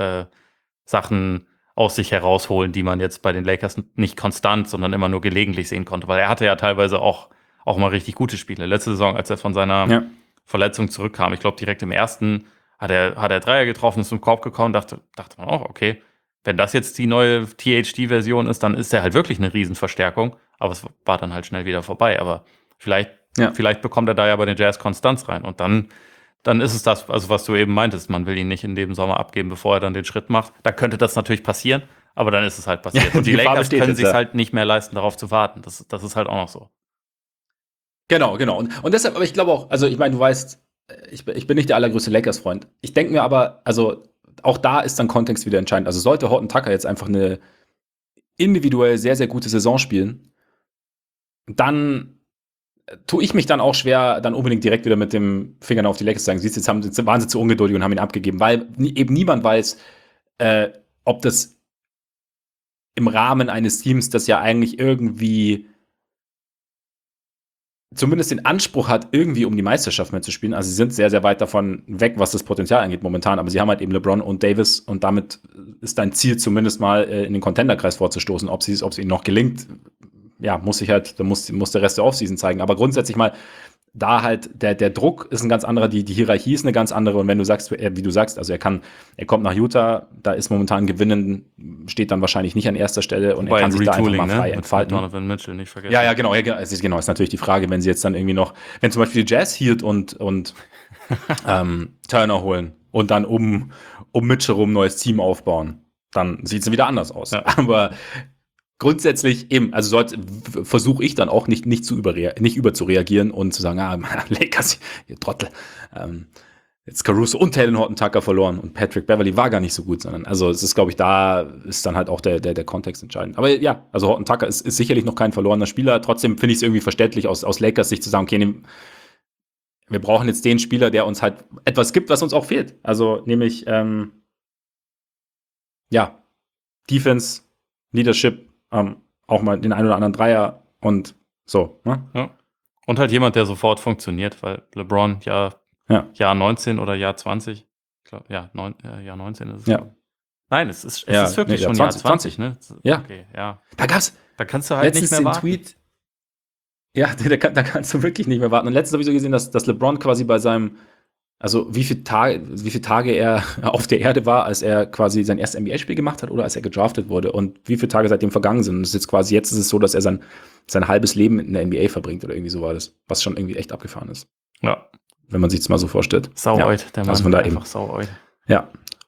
Sachen aus sich herausholen, die man jetzt bei den Lakers nicht konstant, sondern immer nur gelegentlich sehen konnte. Weil er hatte ja teilweise auch mal richtig gute Spiele. Letzte Saison, als er von seiner Verletzung zurückkam, ich glaube direkt im ersten hat er Dreier getroffen, ist zum Korb gekommen, dachte man auch, okay, wenn das jetzt die neue THD-Version ist, dann ist der halt wirklich eine Riesenverstärkung, aber es war dann halt schnell wieder vorbei, aber vielleicht bekommt er da ja bei den Jazz Konstanz rein und dann ist es das, also was du eben meintest, man will ihn nicht in dem Sommer abgeben, bevor er dann den Schritt macht. Da könnte das natürlich passieren, aber dann ist es halt passiert. Und die Lakers können sich halt nicht mehr leisten, darauf zu warten. Das ist halt auch noch so. Genau. Und deshalb, aber ich glaube auch, also ich meine, du weißt, ich bin nicht der allergrößte Lakers-Freund. Ich denke mir aber, also auch da ist dann Kontext wieder entscheidend. Also sollte Horton Tucker jetzt einfach eine individuell sehr, sehr gute Saison spielen, dann tue ich mich dann auch schwer, dann unbedingt direkt wieder mit dem Finger auf die Lakers zu sagen, siehst du, jetzt waren sie zu ungeduldig und haben ihn abgegeben, weil eben niemand weiß, ob das im Rahmen eines Teams, das ja eigentlich irgendwie zumindest den Anspruch hat, irgendwie um die Meisterschaft mitzuspielen. Also sie sind sehr, sehr weit davon weg, was das Potenzial angeht momentan, aber sie haben halt eben LeBron und Davis und damit ist dein Ziel zumindest mal in den Contenderkreis vorzustoßen. Ob es ihnen noch gelingt, ja, muss der Rest der Offseason zeigen. Aber grundsätzlich mal, da halt der Druck ist ein ganz anderer, die Hierarchie ist eine ganz andere und wenn du sagst, wie du sagst, also er kommt nach Utah, da ist momentan Gewinnen, steht dann wahrscheinlich nicht an erster Stelle und er kann sich da einfach mal frei entfalten. Donovan Mitchell nicht vergessen. Ja, genau, es ist natürlich die Frage, wenn sie jetzt dann irgendwie noch, wenn zum Beispiel die Jazz Hield und Turner holen und dann um Mitchell rum ein neues Team aufbauen, dann sieht es wieder anders aus. Ja. Aber grundsätzlich eben, also versuche ich dann auch nicht überzureagieren und zu sagen, Lakers, ihr Trottel. Jetzt Caruso und Taylor Horton-Tucker verloren und Patrick Beverley war gar nicht so gut, sondern also es ist, glaube ich, da ist dann halt auch der Kontext entscheidend. Aber ja, also Horton-Tucker ist sicherlich noch kein verlorener Spieler. Trotzdem finde ich es irgendwie verständlich aus Lakers Sicht zu sagen, okay, wir brauchen jetzt den Spieler, der uns halt etwas gibt, was uns auch fehlt. Also nämlich, Defense, Leadership, auch mal den einen oder anderen Dreier und so. Ne? Ja. Und halt jemand, der sofort funktioniert, weil LeBron Jahr 19 oder Jahr 20, ich glaube, Jahr 19 ist es. Ja. Nein, es ist wirklich schon 20, Jahr 20, ne? Ja. Okay, ja. Da kannst du halt nicht mehr warten. Tweet. Ja, da kannst du wirklich nicht mehr warten. Und letztens habe ich so gesehen, dass LeBron quasi bei seinem, also wie viele Tage er auf der Erde war, als er quasi sein erstes NBA-Spiel gemacht hat oder als er gedraftet wurde und wie viele Tage seitdem vergangen sind. Und jetzt ist es so, dass er sein halbes Leben in der NBA verbringt oder irgendwie so war das, was schon irgendwie echt abgefahren ist. Ja. Wenn man sich das mal so vorstellt. Saueut, der Mann. Also von da einfach saueut. Ja.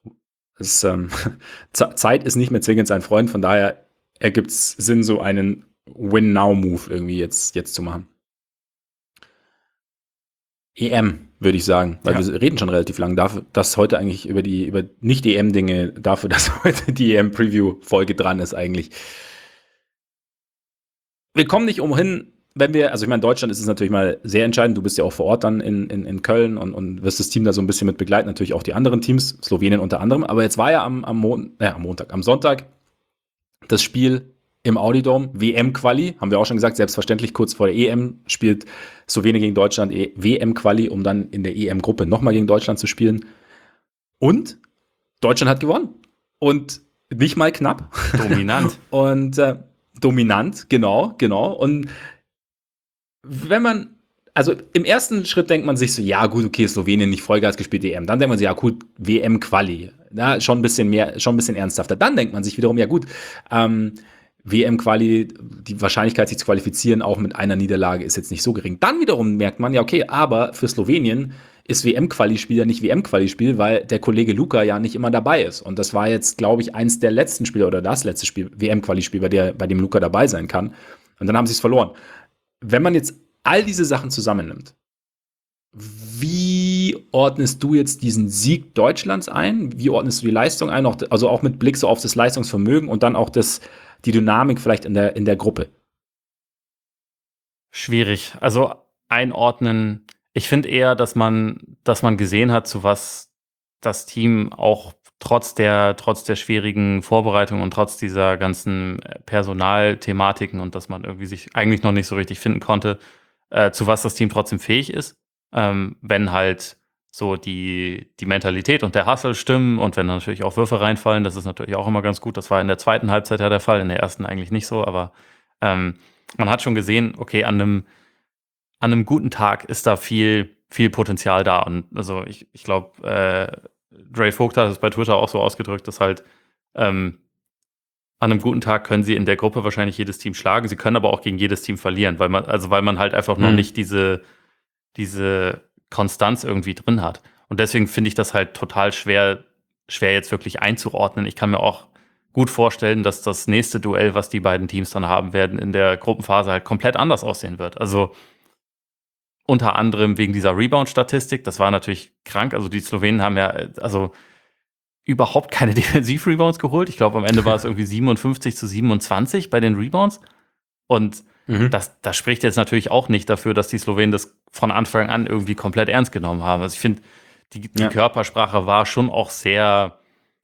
Zeit ist nicht mehr zwingend sein Freund, von daher ergibt es Sinn, so einen Win-Now-Move irgendwie jetzt zu machen. EM, würde ich sagen, weil wir reden schon relativ lang dafür, dass heute eigentlich über Nicht-EM-Dinge, dafür, dass heute die EM-Preview-Folge dran ist eigentlich. Wir kommen nicht umhin, also ich meine, in Deutschland ist es natürlich mal sehr entscheidend, du bist ja auch vor Ort dann in Köln und wirst das Team da so ein bisschen mit begleiten, natürlich auch die anderen Teams, Slowenien unter anderem, aber jetzt war ja am Sonntag das Spiel im Audi-Dome, WM-Quali, haben wir auch schon gesagt, selbstverständlich kurz vor der EM spielt Slowenien gegen Deutschland WM-Quali, um dann in der EM-Gruppe nochmal gegen Deutschland zu spielen. Und Deutschland hat gewonnen. Und nicht mal knapp. Dominant. Und dominant, genau. Und also im ersten Schritt denkt man sich so, ja gut, okay, Slowenien nicht Vollgas gespielt, EM. Dann denkt man sich, ja gut, WM-Quali. Ja, schon ein bisschen ernsthafter. Dann denkt man sich wiederum, ja gut, WM-Quali, die Wahrscheinlichkeit, sich zu qualifizieren, auch mit einer Niederlage, ist jetzt nicht so gering. Dann wiederum merkt man, ja okay, aber für Slowenien ist WM-Quali-Spiel ja nicht WM-Quali-Spiel, weil der Kollege Luka ja nicht immer dabei ist. Und das war jetzt, glaube ich, eins der letzten Spiele oder das letzte Spiel, WM-Quali-Spiel, bei dem Luka dabei sein kann. Und dann haben sie es verloren. Wenn man jetzt all diese Sachen zusammennimmt, wie ordnest du jetzt diesen Sieg Deutschlands ein? Wie ordnest du die Leistung ein? Also auch mit Blick so auf das Leistungsvermögen und dann auch die Dynamik vielleicht in der Gruppe? Schwierig. Also einordnen. Ich finde eher, dass man gesehen hat, zu was das Team auch trotz der schwierigen Vorbereitung und trotz dieser ganzen Personalthematiken und dass man irgendwie sich eigentlich noch nicht so richtig finden konnte, zu was das Team trotzdem fähig ist, wenn halt so die Mentalität und der Hustle stimmen und wenn natürlich auch Würfe reinfallen, das ist natürlich auch immer ganz gut. Das war in der zweiten Halbzeit ja der Fall, in der ersten eigentlich nicht so, aber man hat schon gesehen, okay, an einem guten Tag ist da viel Potenzial da. Und also ich glaube, Dre Vogt hat es bei Twitter auch so ausgedrückt, dass halt an einem guten Tag können sie in der Gruppe wahrscheinlich jedes Team schlagen, sie können aber auch gegen jedes Team verlieren, weil man halt einfach noch nicht diese Konstanz irgendwie drin hat. Und deswegen finde ich das halt total schwer jetzt wirklich einzuordnen. Ich kann mir auch gut vorstellen, dass das nächste Duell, was die beiden Teams dann haben werden, in der Gruppenphase halt komplett anders aussehen wird. Also unter anderem wegen dieser Rebound-Statistik. Das war natürlich krank. Also die Slowenen haben ja überhaupt keine Defensiv-Rebounds geholt. Ich glaube, am Ende war es irgendwie 57-27 bei den Rebounds. Und das spricht jetzt natürlich auch nicht dafür, dass die Slowenen das von Anfang an irgendwie komplett ernst genommen haben. Also ich finde, die Körpersprache war schon auch sehr,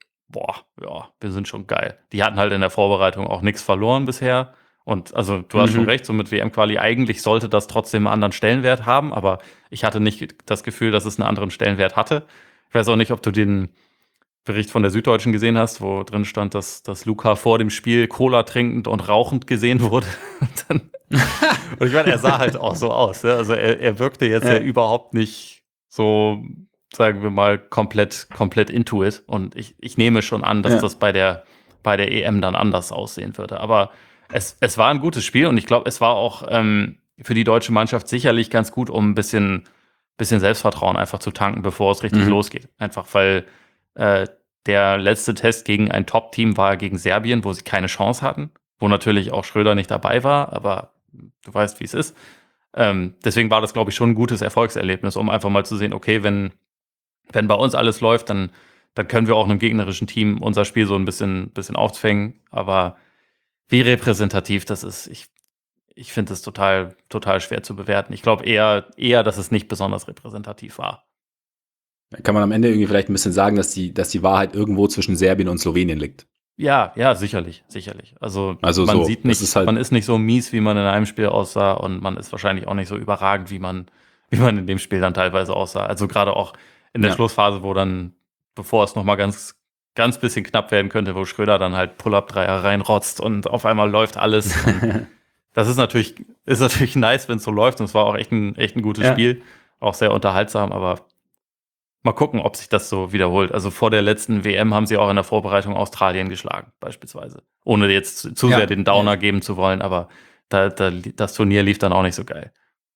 wir sind schon geil. Die hatten halt in der Vorbereitung auch nichts verloren bisher. Und also du hast schon recht, so mit WM-Quali, eigentlich sollte das trotzdem einen anderen Stellenwert haben, aber ich hatte nicht das Gefühl, dass es einen anderen Stellenwert hatte. Ich weiß auch nicht, ob du den Bericht von der Süddeutschen gesehen hast, wo drin stand, dass Luka vor dem Spiel Cola trinkend und rauchend gesehen wurde. Und ich meine, er sah halt auch so aus. Ne? Also er wirkte jetzt ja überhaupt nicht so, sagen wir mal, komplett into it. Und ich nehme schon an, dass das bei der EM dann anders aussehen würde. Aber es war ein gutes Spiel und ich glaube, es war auch für die deutsche Mannschaft sicherlich ganz gut, um ein bisschen Selbstvertrauen einfach zu tanken, bevor es richtig losgeht. Einfach weil der letzte Test gegen ein Top-Team war gegen Serbien, wo sie keine Chance hatten. wo natürlich auch Schröder nicht dabei war, aber du weißt, wie es ist. Deswegen war das, glaube ich, schon ein gutes Erfolgserlebnis, um einfach mal zu sehen, okay, wenn bei uns alles läuft, dann können wir auch einem gegnerischen Team unser Spiel so ein bisschen aufzwängen. Aber wie repräsentativ das ist, ich finde es total, total schwer zu bewerten. Ich glaube eher, dass es nicht besonders repräsentativ war. Da kann man am Ende irgendwie vielleicht ein bisschen sagen, dass die Wahrheit irgendwo zwischen Serbien und Slowenien liegt. Ja, ja, sicherlich, sicherlich. Also Also man so, sieht das nicht, ist halt, man ist nicht so mies, wie man in einem Spiel aussah, und man ist wahrscheinlich auch nicht so überragend, wie man in dem Spiel dann teilweise aussah. Also gerade auch in der ja. Schlussphase, wo dann, bevor es nochmal ganz, ganz bisschen knapp werden könnte, wo Schröder dann halt Pull-Up-Dreier reinrotzt und auf einmal läuft alles. Und das ist natürlich nice, wenn es so läuft. Und es war auch echt ein gutes Ja. Spiel. Auch sehr unterhaltsam, aber mal gucken, ob sich das so wiederholt. Also vor der letzten WM haben sie auch in der Vorbereitung Australien geschlagen, beispielsweise. Ohne jetzt zu Ja. sehr den Downer geben zu wollen, aber das Turnier lief dann auch nicht so geil.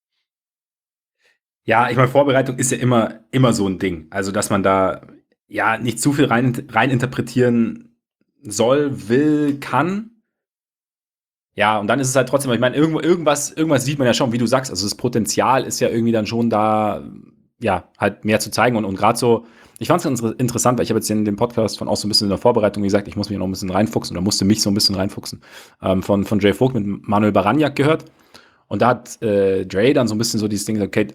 Ja, ich meine, Vorbereitung ist ja immer so ein Ding. Also, dass man da ja nicht zu viel rein interpretieren soll, will, kann. Ja, und dann ist es halt trotzdem, ich meine, irgendwas sieht man ja schon, wie du sagst. Also das Potenzial ist ja irgendwie dann schon da, ja, halt mehr zu zeigen. Und gerade so, ich fand es ganz interessant, weil ich habe jetzt in dem Podcast von auch so ein bisschen in der Vorbereitung gesagt, ich muss mich noch ein bisschen reinfuchsen oder musste mich so ein bisschen reinfuchsen, von Jay Vogt mit Manuel Baraniak gehört. Und da hat Dre dann so ein bisschen so dieses Ding gesagt, okay,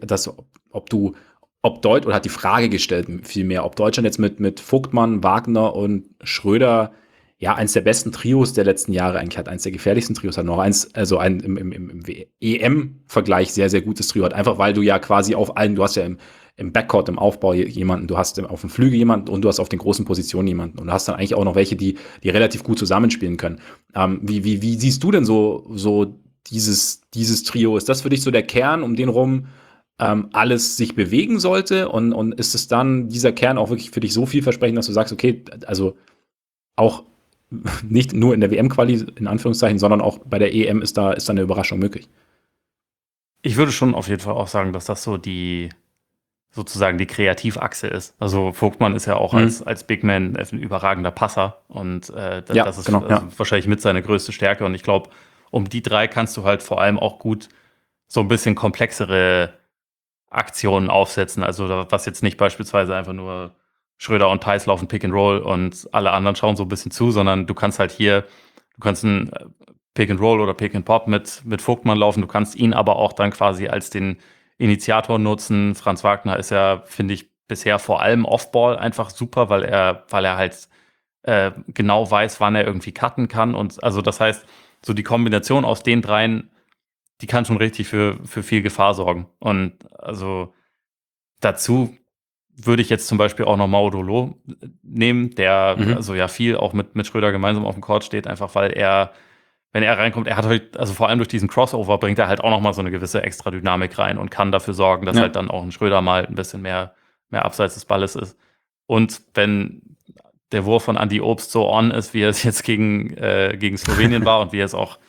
ob Deutschland, oder hat die Frage gestellt, vielmehr, ob Deutschland jetzt mit Vogtmann, Wagner und Schröder ja eins der besten Trios der letzten Jahre eigentlich hat, eins der gefährlichsten Trios hat, noch eins, also ein im EM-Vergleich sehr, sehr gutes Trio hat, einfach weil du ja quasi auf allen, du hast ja im Backcourt, im Aufbau jemanden, du hast auf dem Flügel jemanden und du hast auf den großen Positionen jemanden und du hast dann eigentlich auch noch welche, die relativ gut zusammenspielen können. Wie siehst du denn so dieses Trio? Ist das für dich so der Kern, um den rum alles sich bewegen sollte? Und ist es dann dieser Kern auch wirklich für dich so vielversprechend, dass du sagst, okay, also auch nicht nur in der WM-Quali, in Anführungszeichen, sondern auch bei der EM ist da eine Überraschung möglich? Ich würde schon auf jeden Fall auch sagen, dass das so sozusagen die Kreativachse ist. Also Vogtmann ist ja auch als Big Man ein überragender Passer, und Ja, das ist genau, ja. wahrscheinlich mit seine größte Stärke, und ich glaube, um die drei kannst du halt vor allem auch gut so ein bisschen komplexere Aktionen aufsetzen. Also was jetzt nicht beispielsweise einfach nur Schröder und Theis laufen Pick and Roll und alle anderen schauen so ein bisschen zu, sondern du kannst ein Pick and Roll oder Pick and Pop mit Vogtmann laufen. Du kannst ihn aber auch dann quasi als den Initiator nutzen. Franz Wagner ist ja, finde ich, bisher vor allem Offball einfach super, weil er halt genau weiß, wann er irgendwie cutten kann. Und also das heißt, so die Kombination aus den dreien, die kann schon richtig für viel Gefahr sorgen. Und also dazu würde ich jetzt zum Beispiel auch noch Maudolo nehmen, der also ja viel auch mit Schröder gemeinsam auf dem Court steht, einfach weil wenn er reinkommt, er hat halt, also vor allem durch diesen Crossover bringt er halt auch noch mal so eine gewisse extra Dynamik rein und kann dafür sorgen, dass Ja. halt dann auch ein Schröder mal ein bisschen mehr abseits des Balles ist. Und wenn der Wurf von Andy Obst so on ist, wie er es jetzt gegen Slowenien war und wie er es auch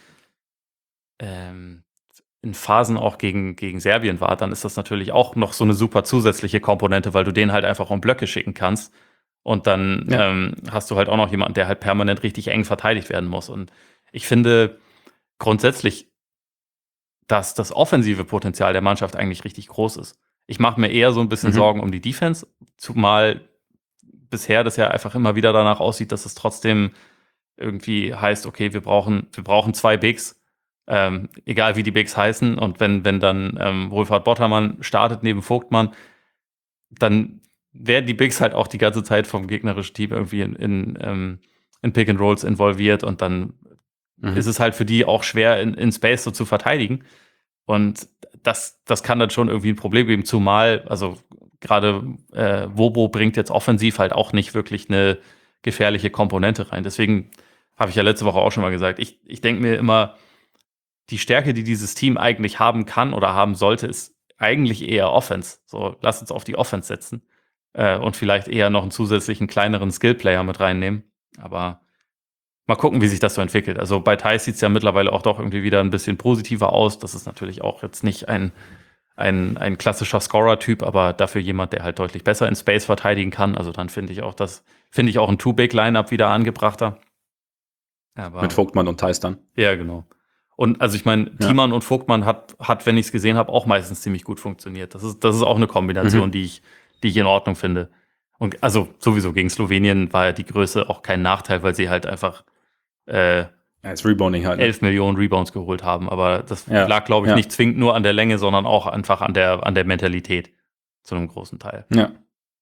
in Phasen auch gegen Serbien war, dann ist das natürlich auch noch so eine super zusätzliche Komponente, weil du den halt einfach um Blöcke schicken kannst. Und dann Ja. hast du halt auch noch jemanden, der halt permanent richtig eng verteidigt werden muss. Und ich finde grundsätzlich, dass das offensive Potenzial der Mannschaft eigentlich richtig groß ist. Ich mache mir eher so ein bisschen Sorgen um die Defense, zumal bisher das ja einfach immer wieder danach aussieht, dass es trotzdem irgendwie heißt, okay, wir brauchen zwei Bigs, egal wie die Bigs heißen. Und wenn dann Wohlfahrt Bottermann startet neben Vogtmann, dann werden die Bigs halt auch die ganze Zeit vom gegnerischen Team irgendwie in Pick and Rolls involviert, und dann ist es halt für die auch schwer, in Space so zu verteidigen. Und das kann dann schon irgendwie ein Problem geben, zumal, also gerade Wobo bringt jetzt offensiv halt auch nicht wirklich eine gefährliche Komponente rein. Deswegen habe ich ja letzte Woche auch schon mal gesagt, ich denke mir immer, die Stärke, die dieses Team eigentlich haben kann oder haben sollte, ist eigentlich eher Offense. So, lass uns auf die Offense setzen und vielleicht eher noch einen zusätzlichen kleineren Skill-Player mit reinnehmen. Aber mal gucken, wie sich das so entwickelt. Also bei Thais sieht es ja mittlerweile auch doch irgendwie wieder ein bisschen positiver aus. Das ist natürlich auch jetzt nicht ein klassischer Scorer-Typ, aber dafür jemand, der halt deutlich besser in Space verteidigen kann. Also dann finde ich auch ein Two-Big-Line-Up wieder angebrachter. Mit Vogtmann und Theis dann. Ja, genau. Und also ich meine, Thiemann und Vogtmann hat, wenn ich es gesehen habe, auch meistens ziemlich gut funktioniert. Das ist auch eine Kombination, die ich in Ordnung finde. Und also sowieso gegen Slowenien war ja die Größe auch kein Nachteil, weil sie halt einfach Als Rebounding halt. 11 Millionen Rebounds geholt haben. Aber das lag, glaube ich, nicht zwingend nur an der Länge, sondern auch einfach an der Mentalität zu einem großen Teil. Ja.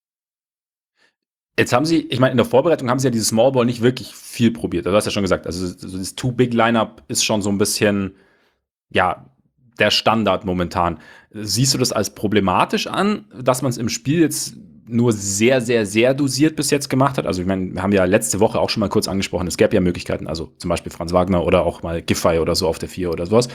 Jetzt haben sie, ich meine, in der Vorbereitung haben sie ja dieses Small Ball nicht wirklich viel probiert. Du hast ja schon gesagt, also so das Too-Big-Lineup ist schon so ein bisschen, ja, der Standard momentan. Siehst du das als problematisch an, dass man es im Spiel jetzt nur sehr, sehr, sehr dosiert bis jetzt gemacht hat? Also ich meine, wir haben ja letzte Woche auch schon mal kurz angesprochen, es gäbe ja Möglichkeiten, also zum Beispiel Franz Wagner oder auch mal Giffey oder so auf der 4 oder sowas.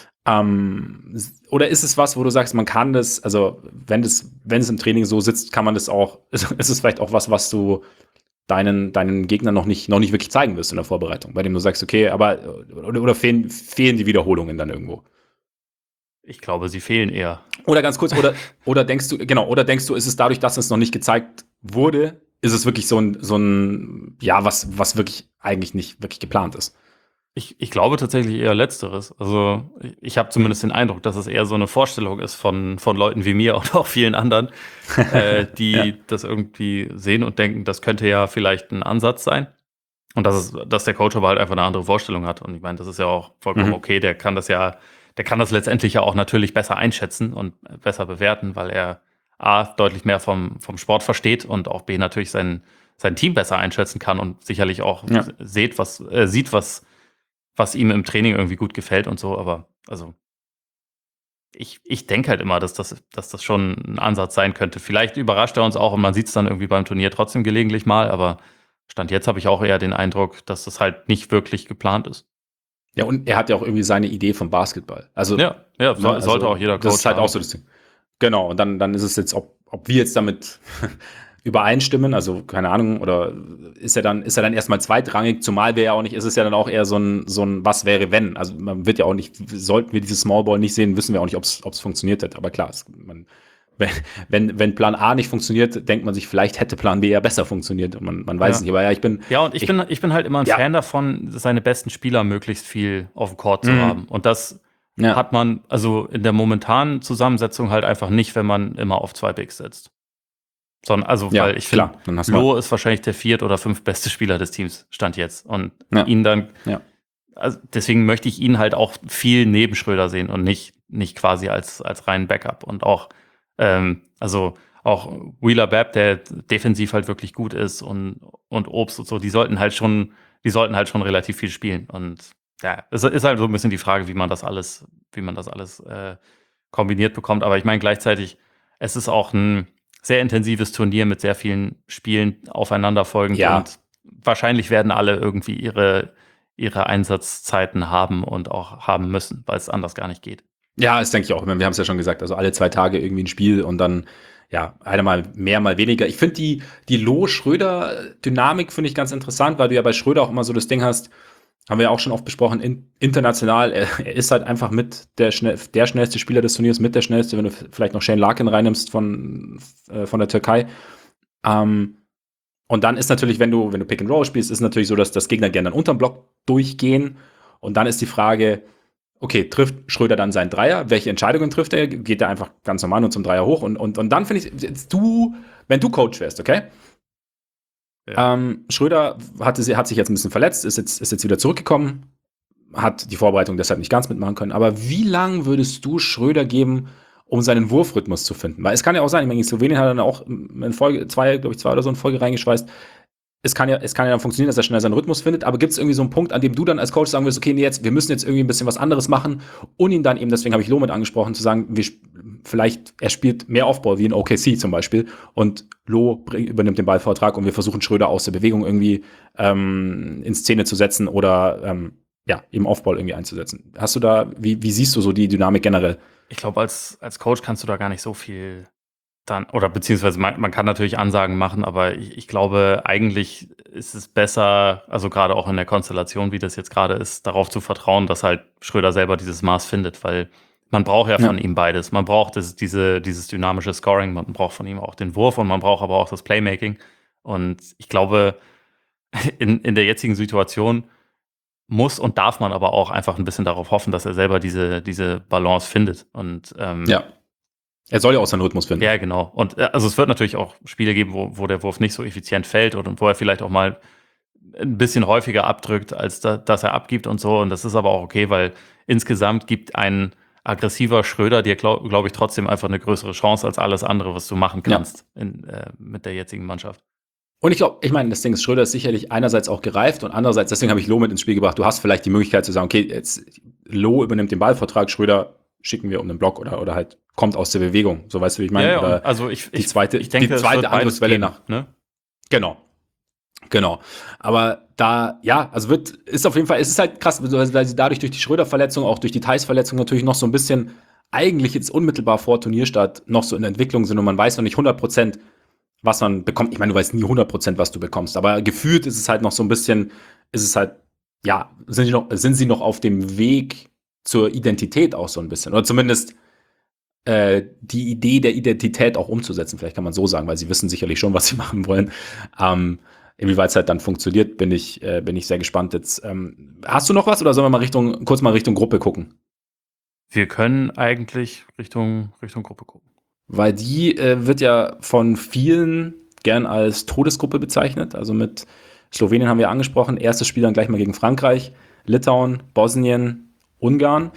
Oder ist es was, wo du sagst, man kann das, also wenn es im Training so sitzt, kann man das auch, ist es vielleicht auch was du deinen Gegnern noch nicht wirklich zeigen wirst in der Vorbereitung, bei dem du sagst, okay, aber oder fehlen die Wiederholungen dann irgendwo? Ich glaube, sie fehlen eher. Oder ganz kurz, oder denkst du, ist es dadurch, dass es noch nicht gezeigt wurde, ist es wirklich so ein ja, was wirklich eigentlich nicht wirklich geplant ist? Ich glaube tatsächlich eher Letzteres. Also ich habe zumindest den Eindruck, dass es eher so eine Vorstellung ist von Leuten wie mir und auch vielen anderen, die das irgendwie sehen und denken, das könnte ja vielleicht ein Ansatz sein. Und dass der Coach aber halt einfach eine andere Vorstellung hat. Und ich meine, das ist ja auch vollkommen okay. Der kann das letztendlich ja auch natürlich besser einschätzen und besser bewerten, weil er A, deutlich mehr vom Sport versteht und auch B, natürlich sein Team besser einschätzen kann und sicherlich auch sieht, was ihm im Training irgendwie gut gefällt und so. Aber also ich denke halt immer, dass das schon ein Ansatz sein könnte. Vielleicht überrascht er uns auch und man sieht es dann irgendwie beim Turnier trotzdem gelegentlich mal, aber Stand jetzt habe ich auch eher den Eindruck, dass das halt nicht wirklich geplant ist. Ja, und er hat ja auch irgendwie seine Idee vom Basketball. Also, sollte auch jeder Coach das ist halt haben. auch so das Ding. Genau, und dann ist es jetzt, ob wir jetzt damit übereinstimmen, also keine Ahnung, oder ist er dann erstmal zweitrangig, zumal wir ja auch nicht, ist es ja dann auch eher so ein was wäre wenn. Also man wird ja auch nicht, sollten wir dieses Small Ball nicht sehen, wissen wir auch nicht, ob es funktioniert hätte. Aber klar, wenn Plan A nicht funktioniert, denkt man sich, vielleicht hätte Plan B ja besser funktioniert und man weiß es nicht. Aber ja, ich bin halt immer ein Fan davon, seine besten Spieler möglichst viel auf dem Court zu haben. Und das hat man also in der momentanen Zusammensetzung halt einfach nicht, wenn man immer auf 2 Bigs setzt. Sondern, weil ich finde, Lo ist wahrscheinlich der 4. oder 5. beste Spieler des Teams, Stand jetzt. Und ihn dann, also deswegen möchte ich ihn halt auch viel neben Schröder sehen und nicht quasi als reinen Backup. Und auch, auch Wheeler Babb, der defensiv halt wirklich gut ist und Obst und so, die sollten halt schon relativ viel spielen. Und ja, es ist halt so ein bisschen die Frage, wie man das alles kombiniert bekommt. Aber ich meine gleichzeitig, es ist auch ein sehr intensives Turnier mit sehr vielen Spielen aufeinanderfolgend und wahrscheinlich werden alle irgendwie ihre Einsatzzeiten haben und auch haben müssen, weil es anders gar nicht geht. Ja, das denke ich auch. Wir haben es ja schon gesagt, also alle 2 Tage irgendwie ein Spiel und dann, ja, einmal mehr, mal weniger. Ich finde die Lo-Schröder-Dynamik finde ich ganz interessant, weil du ja bei Schröder auch immer so das Ding hast, haben wir ja auch schon oft besprochen, international, er ist halt einfach mit der schnellste Spieler des Turniers, mit der schnellste, wenn du vielleicht noch Shane Larkin reinnimmst von der Türkei. Und dann ist natürlich, wenn du Pick and Roll spielst, ist natürlich so, dass das Gegner gerne dann unterm Block durchgehen. Und dann ist die Frage, okay, trifft Schröder dann seinen Dreier? Welche Entscheidungen trifft er? Geht er einfach ganz normal nur zum Dreier hoch? Und dann finde ich, wenn du Coach wärst, okay? Ja. Schröder hat sich jetzt ein bisschen verletzt, ist jetzt wieder zurückgekommen, hat die Vorbereitung deshalb nicht ganz mitmachen können. Aber wie lang würdest du Schröder geben, um seinen Wurfrhythmus zu finden? Weil es kann ja auch sein, ich meine, in Slowenien hat er dann auch in Folge 2 oder so in Folge reingeschweißt. Es kann ja dann funktionieren, dass er schnell seinen Rhythmus findet, aber gibt es irgendwie so einen Punkt, an dem du dann als Coach sagen würdest, okay, wir müssen jetzt irgendwie ein bisschen was anderes machen und ihn dann eben, deswegen habe ich Lo mit angesprochen, zu sagen, er spielt mehr Offball wie in OKC zum Beispiel und Lo übernimmt den Ballvortrag und wir versuchen Schröder aus der Bewegung irgendwie in Szene zu setzen oder eben Offball irgendwie einzusetzen. Hast du da, wie siehst du so die Dynamik generell? Ich glaube, als Coach kannst du da gar nicht so viel dann, oder beziehungsweise man kann natürlich Ansagen machen, aber ich glaube, eigentlich ist es besser, also gerade auch in der Konstellation, wie das jetzt gerade ist, darauf zu vertrauen, dass halt Schröder selber dieses Maß findet, weil man braucht ja von ihm beides. Man braucht dieses dynamische Scoring, man braucht von ihm auch den Wurf und man braucht aber auch das Playmaking. Und ich glaube, in der jetzigen Situation muss und darf man aber auch einfach ein bisschen darauf hoffen, dass er selber diese Balance findet. Und Ja. Er soll ja auch seinen Rhythmus finden. ja, genau. Und also es wird natürlich auch Spiele geben, wo der Wurf nicht so effizient fällt und wo er vielleicht auch mal ein bisschen häufiger abdrückt, als dass er abgibt und so. Und das ist aber auch okay, weil insgesamt gibt ein aggressiver Schröder dir, glaube ich, trotzdem einfach eine größere Chance als alles andere, was du machen kannst mit der jetzigen Mannschaft. Und ich meine, das Ding ist, Schröder ist sicherlich einerseits auch gereift und andererseits, deswegen habe ich Loh mit ins Spiel gebracht, du hast vielleicht die Möglichkeit zu sagen, okay, jetzt Loh übernimmt den Ballvertrag, Schröder schicken wir um den Block oder halt kommt aus der Bewegung. So, weißt du, wie ich meine? Ja, oder also ich denke, die zweite Angriffswelle nach. Ne? Genau. Aber da, ja, also ist auf jeden Fall, es ist halt krass, weil sie dadurch durch die Schröder-Verletzung, auch durch die Theis-Verletzung natürlich noch so ein bisschen eigentlich jetzt unmittelbar vor Turnierstart noch so in der Entwicklung sind und man weiß noch nicht 100%, was man bekommt. Ich meine, du weißt nie 100%, was du bekommst, aber gefühlt ist es halt noch so ein bisschen, sind sie noch auf dem Weg zur Identität auch so ein bisschen. Oder zumindest die Idee der Identität auch umzusetzen. Vielleicht kann man so sagen, weil sie wissen sicherlich schon, was sie machen wollen. Inwieweit es halt dann funktioniert, bin ich sehr gespannt jetzt. Hast du noch was oder sollen wir kurz mal Richtung Gruppe gucken? Wir können eigentlich Richtung Gruppe gucken. Weil die wird ja von vielen gern als Todesgruppe bezeichnet. Also mit Slowenien haben wir angesprochen. Erstes Spiel dann gleich mal gegen Frankreich, Litauen, Bosnien, Ungarn.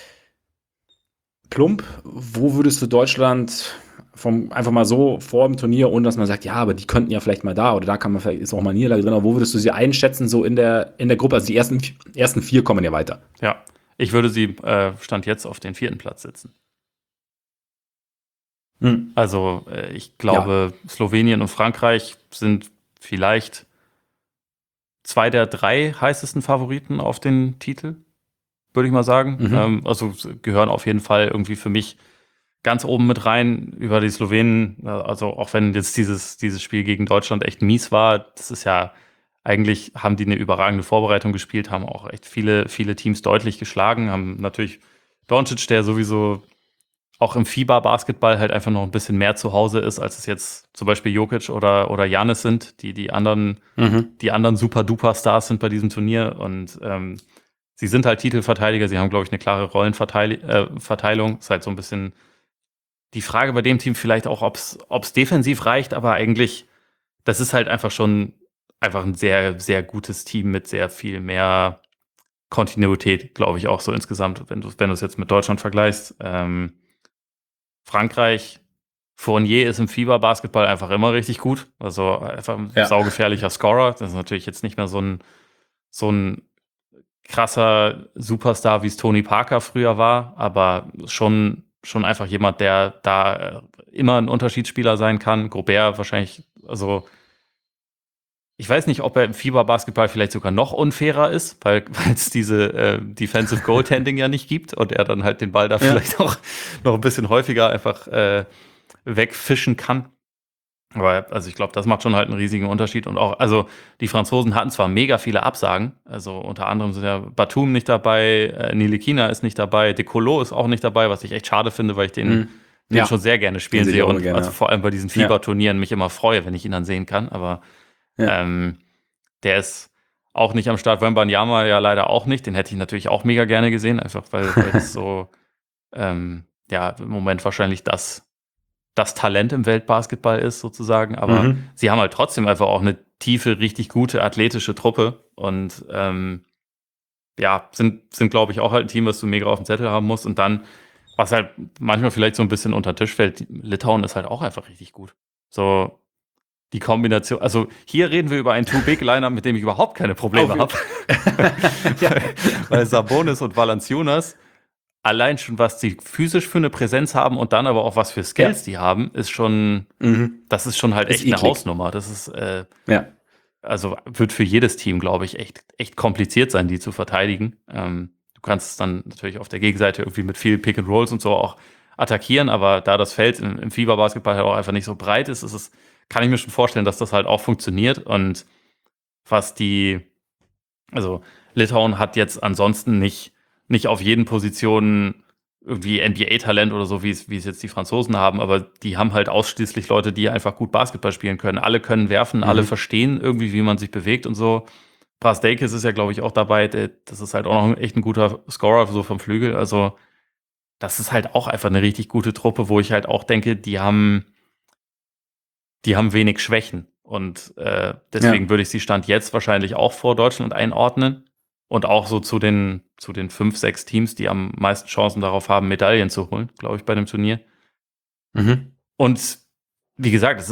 Plump, wo würdest du Deutschland einfach mal so vor dem Turnier, ohne dass man sagt, ja, aber die könnten ja vielleicht mal da oder da kann man vielleicht, ist auch mal Niederlage drin, aber wo würdest du sie einschätzen, so in der Gruppe? Also die ersten 4 kommen ja weiter. Ja, ich würde sie Stand jetzt auf den 4. Platz setzen. Also ich glaube, Slowenien und Frankreich sind vielleicht 2 der 3 heißesten Favoriten auf den Titel, würde ich mal sagen. Also gehören auf jeden Fall irgendwie für mich ganz oben mit rein. Über die Slowenen, also auch wenn jetzt dieses Spiel gegen Deutschland echt mies war, das ist ja, eigentlich haben die eine überragende Vorbereitung gespielt, haben auch echt viele Teams deutlich geschlagen, haben natürlich Doncic, der sowieso auch im FIBA-Basketball halt einfach noch ein bisschen mehr zu Hause ist, als es jetzt zum Beispiel Jokic oder Giannis sind, die anderen Super-Duper-Stars sind bei diesem Turnier. Und sie sind halt Titelverteidiger, sie haben, glaube ich, eine klare Rollenverteilung. Ist halt so ein bisschen die Frage bei dem Team vielleicht auch, ob es defensiv reicht, aber eigentlich, das ist halt einfach schon einfach ein sehr, sehr gutes Team mit sehr viel mehr Kontinuität, glaube ich, auch so insgesamt, wenn du es jetzt mit Deutschland vergleichst. Frankreich, Fournier ist im FIBA-Basketball einfach immer richtig gut. Also einfach ein saugefährlicher Scorer. Das ist natürlich jetzt nicht mehr so ein krasser Superstar, wie es Tony Parker früher war, aber schon einfach jemand, der da immer ein Unterschiedsspieler sein kann. Gobert wahrscheinlich, also ich weiß nicht, ob er im FIBA-Basketball vielleicht sogar noch unfairer ist, weil es diese Defensive Goaltending ja nicht gibt und er dann halt den Ball da vielleicht auch noch ein bisschen häufiger einfach wegfischen kann. Aber also ich glaube, das macht schon halt einen riesigen Unterschied. Und auch, also die Franzosen hatten zwar mega viele Absagen, also unter anderem sind ja Batum nicht dabei, Ntilikina ist nicht dabei, De Colo ist auch nicht dabei, was ich echt schade finde, weil ich den schon sehr gerne spielen sehe und gerne, also vor allem bei diesen FIBA-Turnieren mich immer freue, wenn ich ihn dann sehen kann. Aber der ist auch nicht am Start. Wembanyama ja leider auch nicht. Den hätte ich natürlich auch mega gerne gesehen, einfach weil das so im Moment wahrscheinlich das Talent im Weltbasketball ist, sozusagen. Aber sie haben halt trotzdem einfach auch eine tiefe, richtig gute athletische Truppe und sind glaube ich, auch halt ein Team, was du mega auf dem Zettel haben musst. Und dann, was halt manchmal vielleicht so ein bisschen unter den Tisch fällt, Litauen ist halt auch einfach richtig gut. So die Kombination, also hier reden wir über einen Too-Big-Liner, mit dem ich überhaupt keine Probleme habe. Weil Sabonis und Valanciunas, allein schon, was die physisch für eine Präsenz haben und dann aber auch was für Skills die haben, ist schon, das ist schon halt echt eine Hausnummer. Das ist, also wird für jedes Team, glaube ich, echt kompliziert sein, die zu verteidigen. Du kannst es dann natürlich auf der Gegenseite irgendwie mit viel Pick and Rolls und so auch attackieren, aber da das Feld im FIBA-Basketball halt auch einfach nicht so breit ist, kann ich mir schon vorstellen, dass das halt auch funktioniert. Und also Litauen hat jetzt ansonsten nicht auf jeden Positionen irgendwie NBA-Talent oder so, wie es jetzt die Franzosen haben, aber die haben halt ausschließlich Leute, die einfach gut Basketball spielen können. Alle können werfen, alle verstehen irgendwie, wie man sich bewegt und so. Brazdeikis ist ja, glaube ich, auch dabei. Das ist halt auch noch echt ein guter Scorer so vom Flügel. Also das ist halt auch einfach eine richtig gute Truppe, wo ich halt auch denke, die haben wenig Schwächen. Und deswegen würde ich sie Stand jetzt wahrscheinlich auch vor Deutschland einordnen. Und auch so zu den 5, 6 Teams, die am meisten Chancen darauf haben, Medaillen zu holen, glaube ich, bei dem Turnier. Mhm. Und wie gesagt, es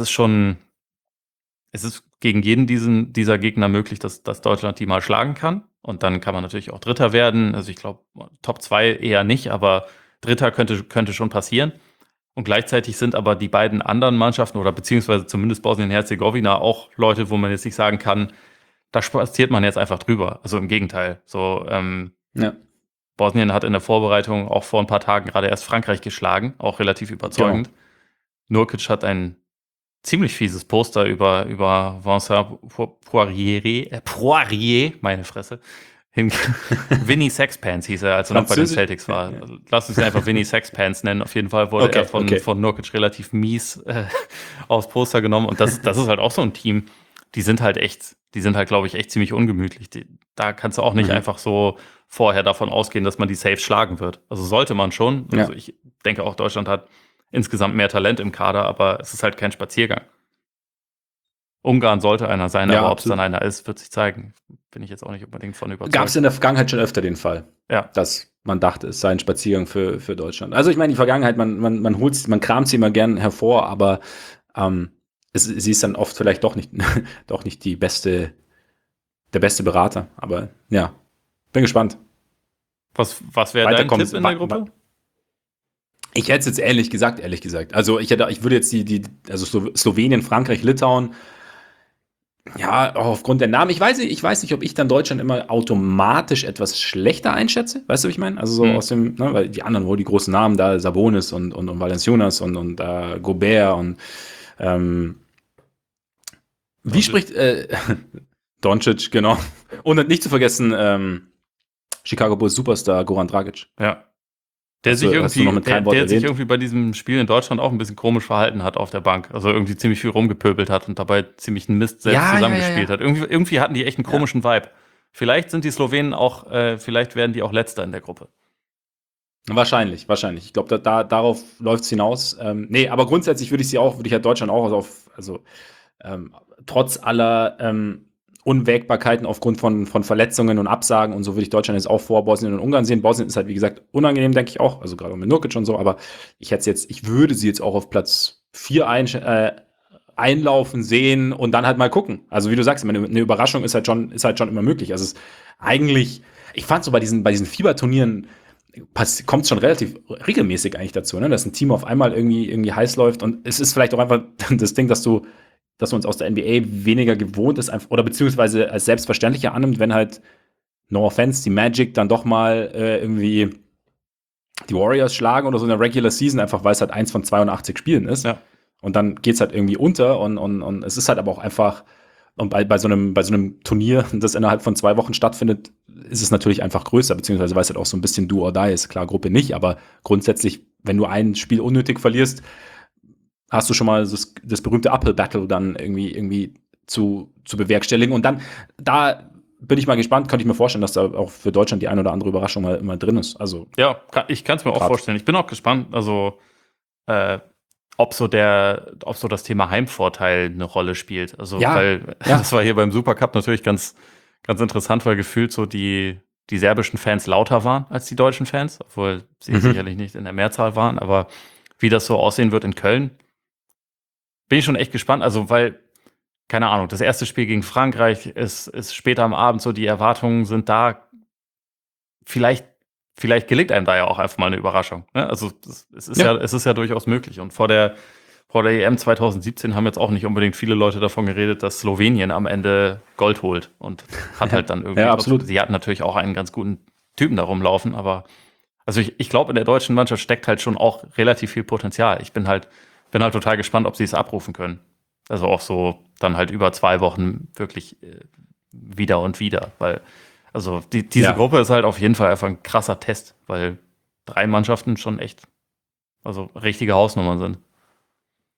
ist gegen jeden dieser Gegner möglich, dass Deutschland die mal schlagen kann. Und dann kann man natürlich auch Dritter werden. Also ich glaube, Top 2 eher nicht, aber Dritter könnte schon passieren. Und gleichzeitig sind aber die beiden anderen Mannschaften oder beziehungsweise zumindest Bosnien-Herzegowina auch Leute, wo man jetzt nicht sagen kann, da spaziert man jetzt einfach drüber. Also im Gegenteil. So, Ja. Bosnien hat in der Vorbereitung auch vor ein paar Tagen gerade erst Frankreich geschlagen, auch relativ überzeugend. Genau. Nurkic hat ein ziemlich fieses Poster über Vincent Poirier, meine Fresse. Vinny Sexpants hieß er, als er noch bei den Celtics war. Ja. Also, lass uns ihn einfach Vinny Sexpants nennen. Auf jeden Fall wurde er von Nurkic relativ mies aufs Poster genommen. Und das ist halt auch so ein Team. Die sind halt, glaube ich, echt ziemlich ungemütlich. Da kannst du auch nicht einfach so vorher davon ausgehen, dass man die safe schlagen wird. Also sollte man schon. Also ich denke auch, Deutschland hat insgesamt mehr Talent im Kader, aber es ist halt kein Spaziergang. Ungarn sollte einer sein, aber ob es dann einer ist, wird sich zeigen. Bin ich jetzt auch nicht unbedingt von überzeugt. Gab es in der Vergangenheit schon öfter den Fall, dass man dachte, es sei ein Spaziergang für Deutschland. Also ich meine, die Vergangenheit, man kramt sie immer gern hervor, aber sie ist dann oft vielleicht doch nicht der beste Berater. Aber ja, bin gespannt. Was wäre dein Tipp in der Gruppe? Ich hätte es jetzt ehrlich gesagt. Also ich würde jetzt also Slowenien, Frankreich, Litauen, ja, auch aufgrund der Namen. Ich weiß nicht, ob ich dann Deutschland immer automatisch etwas schlechter einschätze. Weißt du, wie ich meine? Also so aus dem, ne, weil die anderen, die großen Namen, da Sabonis und Valanciunas und Gobert und wie spricht Doncic, genau. Und nicht zu vergessen, Chicago Bulls Superstar Goran Dragic. Ja. Der sich irgendwie bei diesem Spiel in Deutschland auch ein bisschen komisch verhalten hat auf der Bank. Also irgendwie ziemlich viel rumgepöbelt hat und dabei ziemlich einen Mist selbst zusammengespielt hat. Irgendwie hatten die echt einen komischen Vibe. Vielleicht sind die Slowenen auch, vielleicht werden die auch Letzter in der Gruppe. Wahrscheinlich. Ich glaube, darauf läuft es hinaus. Nee, aber grundsätzlich würde ich halt Deutschland auch trotz aller Unwägbarkeiten aufgrund von Verletzungen und Absagen und so würde ich Deutschland jetzt auch vor Bosnien und Ungarn sehen. Bosnien ist halt, wie gesagt, unangenehm, denke ich auch, also gerade mit Nurkic und so, aber ich würde sie jetzt auch auf Platz 4 einlaufen sehen und dann halt mal gucken. Also wie du sagst, eine Überraschung ist halt schon immer möglich. Also ich fand so bei diesen Fieberturnieren kommt es schon relativ regelmäßig eigentlich dazu, ne? Dass ein Team auf einmal irgendwie heiß läuft und es ist vielleicht auch einfach das Ding, dass man es aus der NBA weniger gewohnt ist oder beziehungsweise als selbstverständlicher annimmt, wenn halt, no offense, die Magic dann doch mal irgendwie die Warriors schlagen oder so in der Regular Season, einfach weil es halt 1 von 82 Spielen ist. Ja. Und dann geht es halt irgendwie unter und es ist halt aber auch einfach, und bei so einem Turnier, das innerhalb von 2 Wochen stattfindet, ist es natürlich einfach größer, beziehungsweise weil es halt auch so ein bisschen do or die ist. Klar, Gruppe nicht, aber grundsätzlich, wenn du ein Spiel unnötig verlierst, hast du schon mal das berühmte Uphill Battle dann irgendwie zu bewerkstelligen. Und dann, da bin ich mal gespannt, könnte ich mir vorstellen, dass da auch für Deutschland die eine oder andere Überraschung mal drin ist. Also, ja, ich kann es mir auch vorstellen. Ich bin auch gespannt, also ob so das Thema Heimvorteil eine Rolle spielt. Also, weil das war hier beim Supercup natürlich ganz, ganz interessant, weil gefühlt so die serbischen Fans lauter waren als die deutschen Fans, obwohl sie sicherlich nicht in der Mehrzahl waren, aber wie das so aussehen wird in Köln, bin ich schon echt gespannt. Also, weil, keine Ahnung, das erste Spiel gegen Frankreich ist später am Abend so, die Erwartungen sind da. Vielleicht gelingt einem da ja auch einfach mal eine Überraschung. Ne? Also, es ist ja durchaus möglich. Und vor der EM 2017 haben jetzt auch nicht unbedingt viele Leute davon geredet, dass Slowenien am Ende Gold holt. Und hat halt dann irgendwie. Ja, absolut. Sie hatten natürlich auch einen ganz guten Typen da rumlaufen, aber also ich glaube, in der deutschen Mannschaft steckt halt schon auch relativ viel Potenzial. Ich bin halt total gespannt, ob sie es abrufen können. Also auch so dann halt über 2 Wochen wirklich wieder und wieder. Weil, also diese Gruppe ist halt auf jeden Fall einfach ein krasser Test, weil 3 Mannschaften schon echt, also richtige Hausnummern sind.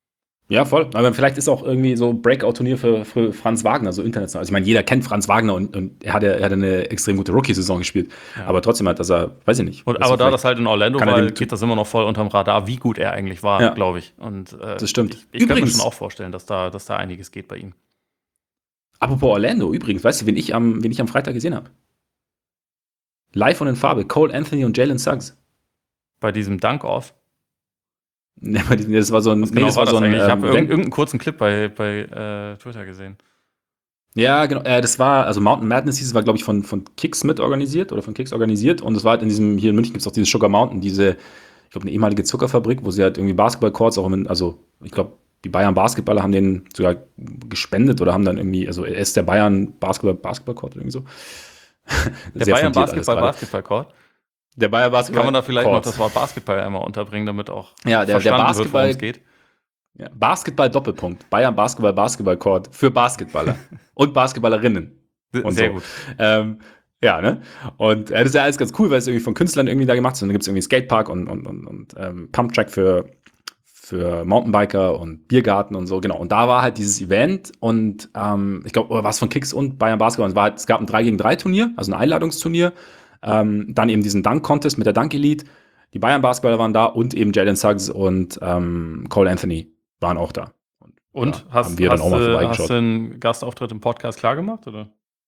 Ja, voll. Aber vielleicht ist auch irgendwie so Breakout-Turnier für Franz Wagner, so international. Also ich meine, jeder kennt Franz Wagner und er hat eine extrem gute Rookie-Saison gespielt. Ja. Aber trotzdem hat, dass er, weiß ich nicht. Aber da das halt in Orlando kann er war, dem- geht das immer noch voll unterm Radar, wie gut er eigentlich war, Ja. glaube ich. Und Das stimmt. ich kann mir Übrigens- schon auch vorstellen, dass da einiges geht bei ihm. Apropos Orlando, übrigens, weißt du, wen ich am Freitag gesehen habe? Live und in Farbe, Cole Anthony und Jalen Suggs. Bei diesem Dunk-Off. Das war so ein, Was genau das war war das so ein, eigentlich? Ich habe Dank- irgendeinen kurzen Clip bei Twitter gesehen. Ja, genau. Das war, also Mountain Madness hieß es, war, glaube ich, von Kicks mit organisiert oder von Kicks organisiert. Und es war halt hier in München gibt es auch dieses Sugar Mountain, ich glaube, eine ehemalige Zuckerfabrik, wo sie halt irgendwie Basketball-Courts also ich glaube, die Bayern Basketballer haben den sogar gespendet oder haben dann irgendwie, also er ist der Bayern Basketball-Court irgendwie so. Der Sehr Bayern fundiert alles gerade. Basketball-Court. Der Bayern Basketball. Kann man da vielleicht Court. noch das Wort Basketball einmal unterbringen, damit auch Ja, der verstanden wird, Basketball- worum es geht? Ja, Basketball-Doppelpunkt. Bayern Basketball-Court für Basketballer und Basketballerinnen. Und Sehr so. gut. Ja, ne? Und das ist ja alles ganz cool, weil es irgendwie von Künstlern irgendwie da gemacht ist. Und dann gibt es irgendwie Skatepark und Pumptrack für Mountainbiker und Biergarten und so, genau. Und da war halt dieses Event und ich glaube, was von Kicks und Bayern Basketball. Und es gab ein 3-gegen-3-Turnier, also ein Einladungsturnier. Dann eben diesen Dunk-Contest mit der Dunk-Elite. Die Bayern Basketballer waren da und eben Jalen Suggs und Cole Anthony waren auch da. Und Ja, hast haben wir dann auch mal du vorbeigeschaut. einen Gastauftritt im Podcast klargemacht, oder?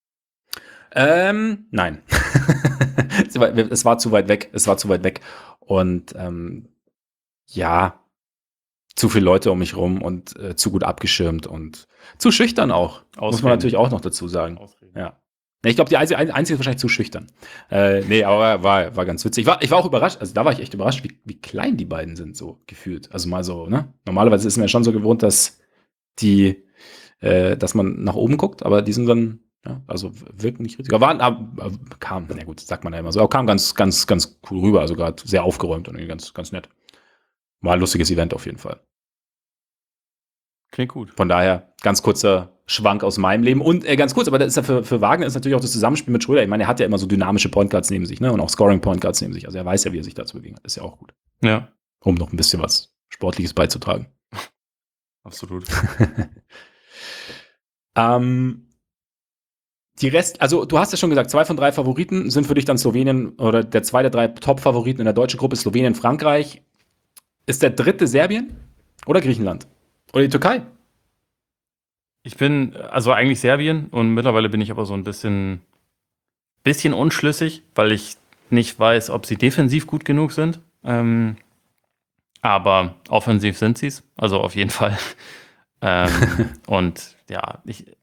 Nein. Es war zu weit weg. Und ja, zu viele Leute um mich rum und zu gut abgeschirmt und zu schüchtern auch. Muss Ausreden. man natürlich auch noch dazu sagen. Ausreden. Ja. Ich glaube, die einzige ist wahrscheinlich zu schüchtern. Nee, aber war ganz witzig. Ich war auch überrascht, also da war ich echt überrascht, wie klein die beiden sind, so gefühlt. Also mal so, ne? Normalerweise ist man ja schon so gewohnt, dass man nach oben guckt, aber die sind dann, ja, also wirken nicht richtig. Kam, na gut, sagt man ja immer so, aber kam ganz, ganz, ganz cool rüber, also gerade sehr aufgeräumt und irgendwie ganz, ganz nett. War ein lustiges Event auf jeden Fall. Klingt gut. Von daher, ganz kurzer Schwank aus meinem Leben. Und ganz kurz, aber das ist ja für Wagner ist natürlich auch das Zusammenspiel mit Schröder. Ich meine, er hat ja immer so dynamische Point Guards neben sich, ne? Und auch Scoring Point Guards neben sich. Also er weiß ja, wie er sich da zu bewegen hat. Ist ja auch gut. Ja, Um noch ein bisschen was Sportliches beizutragen. absolut. Also du hast ja schon gesagt, 2 von 3 Favoriten sind für dich dann Slowenien oder der 2 der 3 Top-Favoriten in der deutschen Gruppe ist Slowenien, Frankreich. Ist der 3. Serbien oder Griechenland? Oder die Türkei? Ich bin also eigentlich Serbien und mittlerweile bin ich aber so ein bisschen unschlüssig, weil ich nicht weiß, ob sie defensiv gut genug sind. Aber offensiv sind sie es, also auf jeden Fall. Und ja,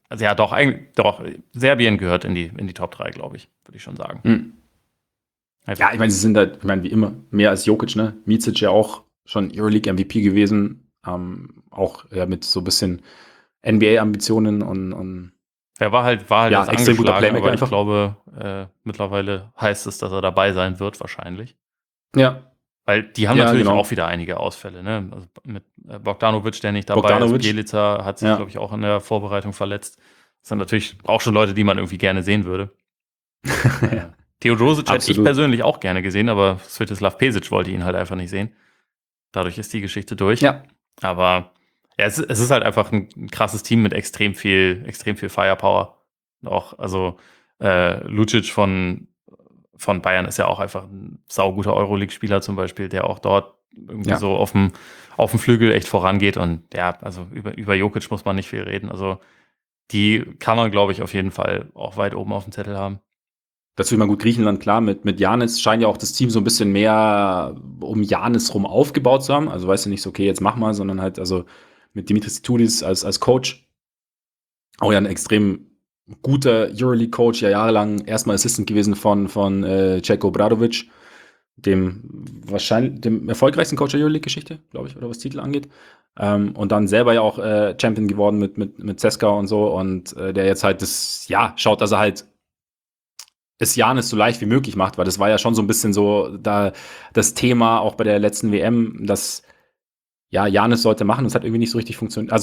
Serbien gehört in die Top 3, glaube ich, würde ich schon sagen. Ja, ich meine, sie sind halt, wie immer, mehr als Jokic, ne? Micic ja auch schon Euroleague-MVP gewesen, auch ja, mit so ein bisschen NBA-Ambitionen und Er war halt Ja, jetzt extrem guter angeschlagen, Playmaker aber einfach. ich glaube, mittlerweile heißt es, dass er dabei sein wird, wahrscheinlich. ja, Weil die haben Ja, natürlich genau. auch wieder einige Ausfälle, ne? Also mit Bogdanovic, der nicht dabei Bogdanovic. ist. Bjelica hat sich, Ja. glaube ich, auch in der Vorbereitung verletzt. Das sind natürlich auch schon Leute, die man irgendwie gerne sehen würde. Teodosic hätte ich Absolut. persönlich auch gerne gesehen, aber Svetislav Pesic wollte ihn halt einfach nicht sehen. Dadurch ist die Geschichte durch. Ja. Aber ja, es ist halt einfach ein krasses Team mit extrem viel Firepower. Auch, also Lucic von Bayern ist ja auch einfach ein sauguter Euroleague-Spieler zum Beispiel, der auch dort irgendwie Ja. so auf dem Flügel echt vorangeht. Und ja, also über Jokic muss man nicht viel reden. Also die kann man, glaube ich, auf jeden Fall auch weit oben auf dem Zettel haben. Dazu immer gut Griechenland, klar, mit Giannis scheint ja auch das Team so ein bisschen mehr um Giannis rum aufgebaut zu haben. Also weißt du nicht so, okay, jetzt mach mal, sondern halt also mit Dimitris Tudis als Coach. Auch ja ein extrem guter Euroleague-Coach, ja jahrelang erstmal Assistant gewesen von Ceko Obradovic, dem erfolgreichsten Coach der Euroleague-Geschichte, glaube ich, oder was Titel angeht. Und dann selber ja auch Champion geworden mit CSKA und so. Und der jetzt halt schaut, dass er halt es Giannis so leicht wie möglich macht, weil das war ja schon so ein bisschen so da das Thema auch bei der letzten WM, dass ja Giannis sollte machen, das hat irgendwie nicht so richtig funktioniert.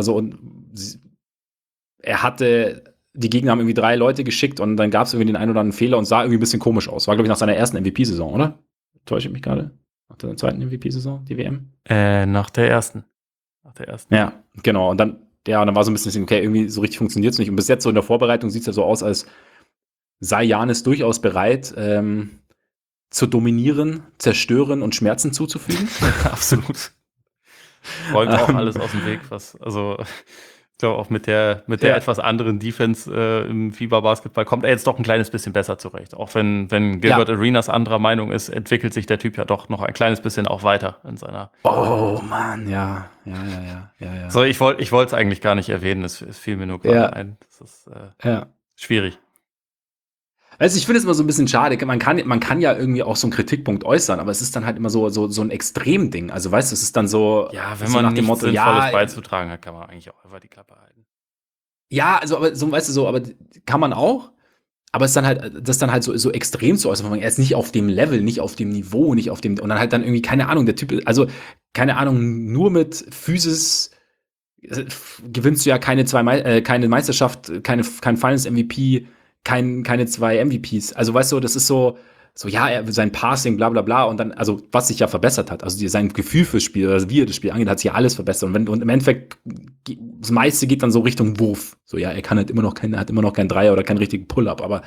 Er hatte, die Gegner haben irgendwie 3 Leute geschickt und dann gab es irgendwie den einen oder anderen Fehler und sah irgendwie ein bisschen komisch aus. War, glaube ich, nach seiner ersten MVP-Saison, oder? Täusche ich mich gerade? Nach der zweiten MVP-Saison, die WM? Nach der ersten. nach der ersten. Ja, genau. Und dann war so ein bisschen, okay, irgendwie so richtig funktioniert es nicht. Und bis jetzt so in der Vorbereitung sieht es ja so aus, als sei Giannis durchaus bereit, zu dominieren, zerstören und Schmerzen zuzufügen. Absolut. Räumt auch alles aus dem Weg, ich glaube auch mit der etwas anderen Defense im FIBA-Basketball kommt er jetzt doch ein kleines bisschen besser zurecht. Auch wenn Gilbert Arenas anderer Meinung ist, entwickelt sich der Typ ja doch noch ein kleines bisschen auch weiter in seiner. Oh Mann, ja. So, ich wollte es eigentlich gar nicht erwähnen, es fiel mir nur gerade ein. Das ist schwierig. Also ich finde es immer so ein bisschen schade. Man kann ja irgendwie auch so einen Kritikpunkt äußern, aber es ist dann halt immer so ein Extremding. Also weißt du, es ist dann so. Ja, wenn so man nach dem nichts Motto, Sinnvolles beizutragen hat, kann man eigentlich auch einfach die Klappe halten. Ja, also aber so, weißt du, so, aber kann man auch. Aber es ist dann halt, das dann halt so extrem zu äußern. Er ist nicht auf dem Level, nicht auf dem Niveau, nicht auf dem. Und dann halt dann irgendwie, keine Ahnung, der Typ, also, keine Ahnung, nur mit Physis gewinnst du ja keine Meisterschaft, kein Finals-MVP, keine 2 MVPs. Also weißt du, das ist so ja, sein Passing, bla bla bla, und dann, also was sich ja verbessert hat, also sein Gefühl fürs Spiel, also wie er das Spiel angeht, hat sich ja alles verbessert. Und im Endeffekt, das meiste geht dann so Richtung Wurf. So, ja, er kann halt hat immer noch keinen Dreier oder keinen richtigen Pull-Up, aber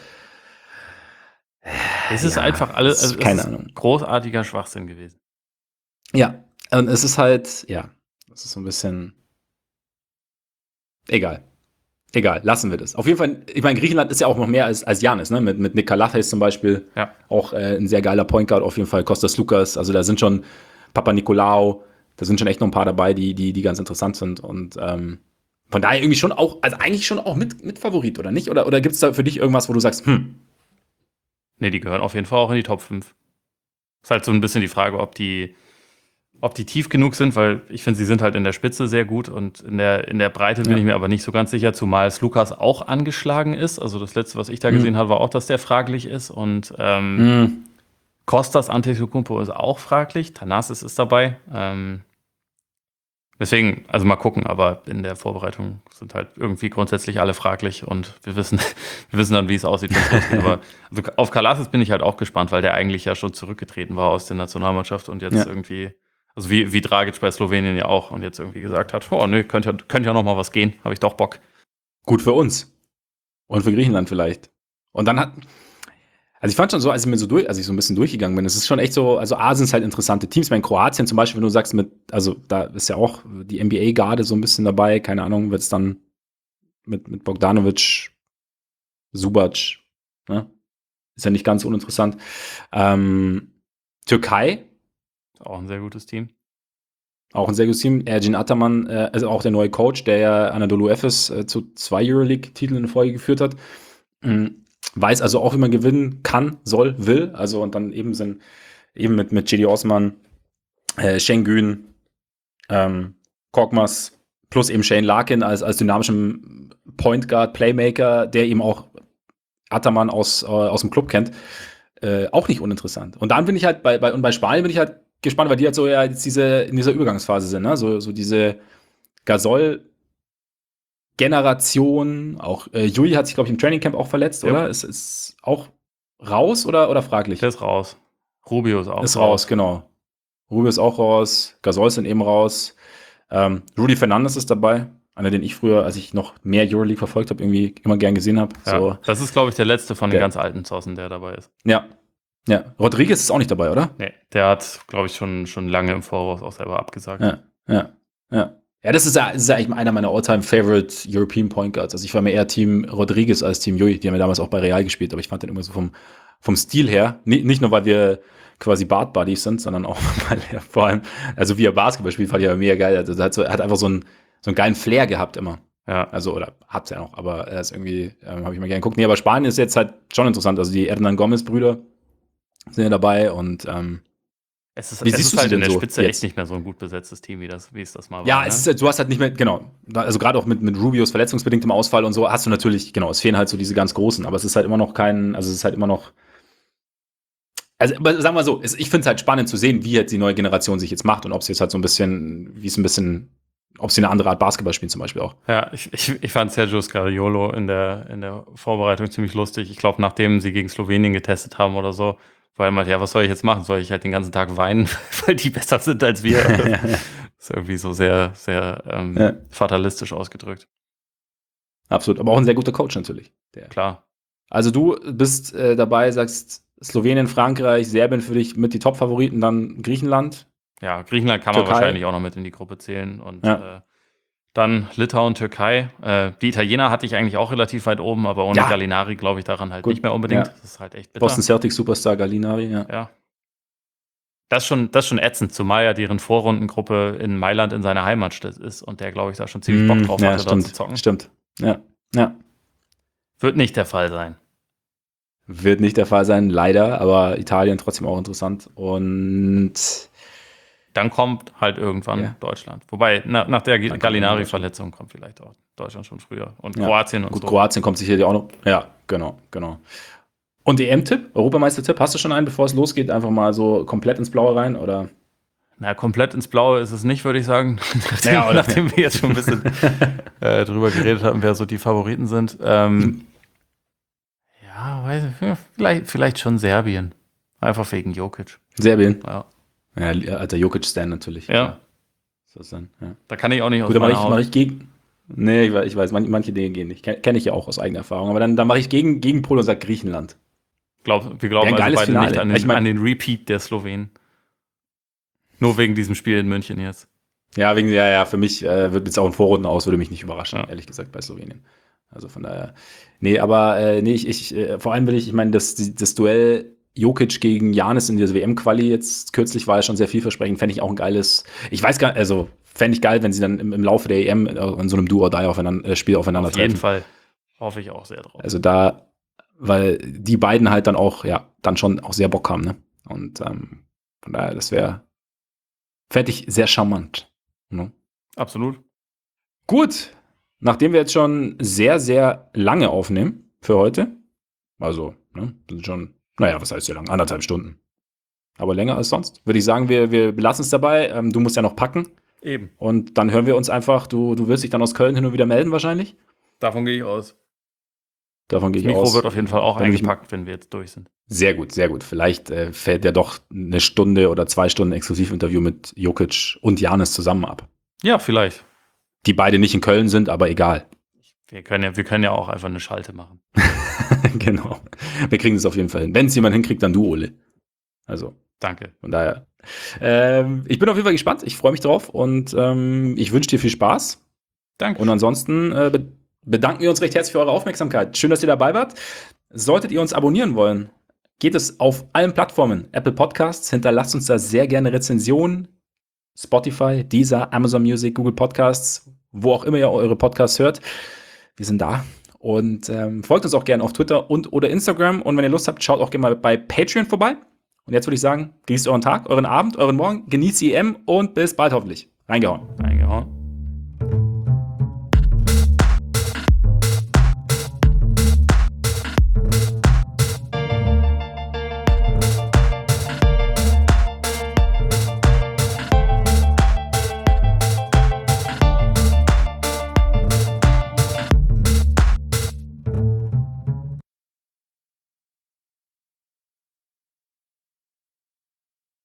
es ist einfach alles, also keine Ahnung. Großartiger Schwachsinn gewesen. Ja, und es ist halt, das ist so ein bisschen egal, lassen wir das. Auf jeden Fall, ich meine, Griechenland ist ja auch noch mehr als Giannis, ne? Mit Nick Kalathis zum Beispiel, auch ein sehr geiler Point Guard, auf jeden Fall Kostas Lukas, also da sind schon Papanikolaou, da sind schon echt noch ein paar dabei, die ganz interessant sind, und von daher irgendwie schon auch, also eigentlich schon auch mit Favorit, oder nicht? Oder gibt es da für dich irgendwas, wo du sagst, Nee, die gehören auf jeden Fall auch in die Top 5. Ist halt so ein bisschen die Frage, ob die tief genug sind, weil ich finde, sie sind halt in der Spitze sehr gut, und in der Breite bin ich mir aber nicht so ganz sicher, zumal es Lukas auch angeschlagen ist. Also das Letzte, was ich da gesehen habe, war auch, dass der fraglich ist, und Kostas Antetokounmpo ist auch fraglich, Thanasis ist dabei. Deswegen, also mal gucken, aber in der Vorbereitung sind halt irgendwie grundsätzlich alle fraglich, und wir wissen dann, wie es aussieht. Aber also auf Kalathis bin ich halt auch gespannt, weil der eigentlich ja schon zurückgetreten war aus der Nationalmannschaft und jetzt irgendwie, also wie Dragic bei Slowenien ja auch, und jetzt irgendwie gesagt hat, oh nö, könnte ja noch mal was gehen, habe ich doch Bock. Gut für uns. Und für Griechenland vielleicht. Und dann also ich fand schon so, als ich so ein bisschen durchgegangen bin, es ist schon echt so, also Asien ist halt interessante Teams. Ich meine, Kroatien zum Beispiel, wenn du sagst, also da ist ja auch die NBA-Garde so ein bisschen dabei, keine Ahnung, wird es dann mit Bogdanovic, Subac, ne? Ist ja nicht ganz uninteressant. Türkei. Auch ein sehr gutes Team. Auch ein sehr gutes Team. Ergin Ataman, also auch der neue Coach, der ja Anadolu Efes zu 2 Euroleague-Titeln in Folge geführt hat. Weiß also auch, wie man gewinnen kann, soll, will. Also und dann eben mit Cedi Osman, Şengün, Korkmaz plus eben Shane Larkin als dynamischem Point Guard, Playmaker, der eben auch Ataman aus dem Club kennt. Auch nicht uninteressant. Und dann bin ich halt bei Spanien bin ich halt gespannt, weil die halt so ja jetzt in dieser Übergangsphase sind, ne? So diese Gasol-Generation, auch Jui hat sich, glaube ich, im Trainingcamp auch verletzt, oder? Ist auch raus oder fraglich? Der ist raus. Rubio ist auch raus. Ist raus, genau. Rubio ist auch raus, Gasol sind eben raus. Rudy Fernandes ist dabei, einer, den ich früher, als ich noch mehr Euroleague verfolgt habe, irgendwie immer gern gesehen habe. Ja, so. Das ist, glaube ich, der letzte von den ganz alten Zossen, der dabei ist. Ja. Rodriguez ist auch nicht dabei, oder? Nee, der hat, glaube ich, schon lange im Voraus auch selber abgesagt. Ja, das ist ja eigentlich einer meiner All-Time-Favorite European Point Guards. Also ich war mir eher Team Rodriguez als Team Jui. Die haben ja damals auch bei Real gespielt, aber ich fand den immer so vom Stil her, nicht nur, weil wir quasi Bart-Buddies sind, sondern auch, weil er vor allem, also wie er Basketball spielt, fand ich ja mega geil. Also er hat einfach so einen geilen Flair gehabt immer. Ja. Also, oder hat's ja noch, aber er ist irgendwie, habe ich mal gerne geguckt. Nee, aber Spanien ist jetzt halt schon interessant. Also die Hernan Gomez-Brüder sind ja dabei, und es ist siehst du halt sie in denn der so Spitze jetzt? echt nicht mehr so ein gut besetztes Team, wie es das mal war. Ja, du hast halt nicht mehr, genau, also gerade auch mit Rubios verletzungsbedingtem Ausfall und so, hast du natürlich, genau, es fehlen halt so diese ganz Großen, aber es ist halt immer noch also sagen wir mal so, ich finde es halt spannend zu sehen, wie jetzt die neue Generation sich jetzt macht und ob sie jetzt halt so ein bisschen, ob sie eine andere Art Basketball spielen zum Beispiel auch. Ja, ich fand Sergio Scariolo in der Vorbereitung ziemlich lustig. Ich glaube, nachdem sie gegen Slowenien getestet haben oder so, weil man, ja, was soll ich jetzt machen? Soll ich halt den ganzen Tag weinen, weil die besser sind als wir? Ist irgendwie so sehr, sehr Ja. fatalistisch ausgedrückt. Absolut, aber auch ein sehr guter Coach natürlich. Klar. Also du bist dabei, sagst Slowenien, Frankreich, Serbien für dich mit die Top-Favoriten, dann Griechenland. Ja, Griechenland kann man Türkei. wahrscheinlich auch noch mit in die Gruppe zählen. Und Ja. dann Litauen, Türkei. Die Italiener hatte ich eigentlich auch relativ weit oben, aber ohne Ja. Gallinari glaube ich daran halt Gut, nicht mehr unbedingt. ja. Das ist halt echt bitter. Boston Celtics Superstar Gallinari, ja. Ja. Das ist schon ätzend, zumal ja deren Vorrundengruppe in Mailand in seiner Heimatstadt ist und der, glaube ich, da schon ziemlich Bock drauf hatte, da zu zocken. Stimmt, ja. Wird nicht der Fall sein. Wird nicht der Fall sein, leider, aber Italien trotzdem auch interessant. Und dann kommt halt irgendwann Deutschland. Wobei, nach der Gallinari-Verletzung kommt vielleicht auch Deutschland schon früher. Und Kroatien und gut, so. Kroatien kommt sicherlich auch noch. Ja, genau. Und EM-Tipp, Europameister-Tipp, hast du schon einen, bevor es losgeht, einfach mal so komplett ins Blaue rein, oder? Na, komplett ins Blaue ist es nicht, würde ich sagen. Nachdem wir jetzt schon ein bisschen drüber geredet haben, wer so die Favoriten sind. Vielleicht schon Serbien. Einfach wegen Jokic. Serbien? Ja. Ja, alter Jokic-Stan natürlich. Ja. So dann, ja. Da kann ich auch nicht aus meiner Haut. Mach ich gegen. Nee, ich weiß, manche Dinge gehen nicht. Kenne ich ja auch aus eigener Erfahrung. Aber dann mache ich Gegenpol und sage Griechenland. Wir glauben also beide Finale. Nicht an den Repeat der Slowenen. Nur wegen diesem Spiel in München jetzt. Ja, für mich wird jetzt auch ein Vorrunden aus, würde mich nicht überraschen, ehrlich gesagt, bei Slowenien. Also von daher. Nee, aber vor allem ich meine, das Duell Jokic gegen Giannis in dieser WM-Quali jetzt kürzlich war ja schon sehr vielversprechend. Fände ich auch ein geiles, fände ich geil, wenn sie dann im Laufe der EM in so einem Spiel aufeinander treffen. Auf jeden Fall. Hoffe ich auch sehr drauf. Also weil die beiden halt dann auch, dann schon auch sehr Bock haben, ne? Und von daher, fände ich sehr charmant. Ne? Absolut. Gut, nachdem wir jetzt schon sehr, sehr lange aufnehmen für heute, also, ne, sind schon, was heißt sehr lang? 1,5 Stunden. Aber länger als sonst. Würde ich sagen, wir belassen es dabei. Du musst ja noch packen. Eben. Und dann hören wir uns einfach, du wirst dich dann aus Köln hin und wieder melden wahrscheinlich. Davon gehe ich aus. Das Mikro wird auf jeden Fall auch eingepackt, wenn wir jetzt durch sind. Sehr gut, sehr gut. Vielleicht fällt ja doch eine Stunde oder 2 Stunden Exklusivinterview mit Jokic und Giannis zusammen ab. Ja, vielleicht. Die beide nicht in Köln sind, aber egal. Wir können ja auch einfach eine Schalte machen. Genau. Wir kriegen das auf jeden Fall hin. Wenn es jemand hinkriegt, dann du, Ole. Also. Danke. Von daher. Ich bin auf jeden Fall gespannt. Ich freue mich drauf und ich wünsche dir viel Spaß. Danke. Und ansonsten bedanken wir uns recht herzlich für eure Aufmerksamkeit. Schön, dass ihr dabei wart. Solltet ihr uns abonnieren wollen, geht es auf allen Plattformen. Apple Podcasts, hinterlasst uns da sehr gerne Rezensionen. Spotify, Deezer, Amazon Music, Google Podcasts, wo auch immer ihr eure Podcasts hört. Wir sind da. Und folgt uns auch gerne auf Twitter oder Instagram. Und wenn ihr Lust habt, schaut auch gerne mal bei Patreon vorbei. Und jetzt würde ich sagen, genießt euren Tag, euren Abend, euren Morgen, genießt die EM und bis bald hoffentlich. Reingehauen.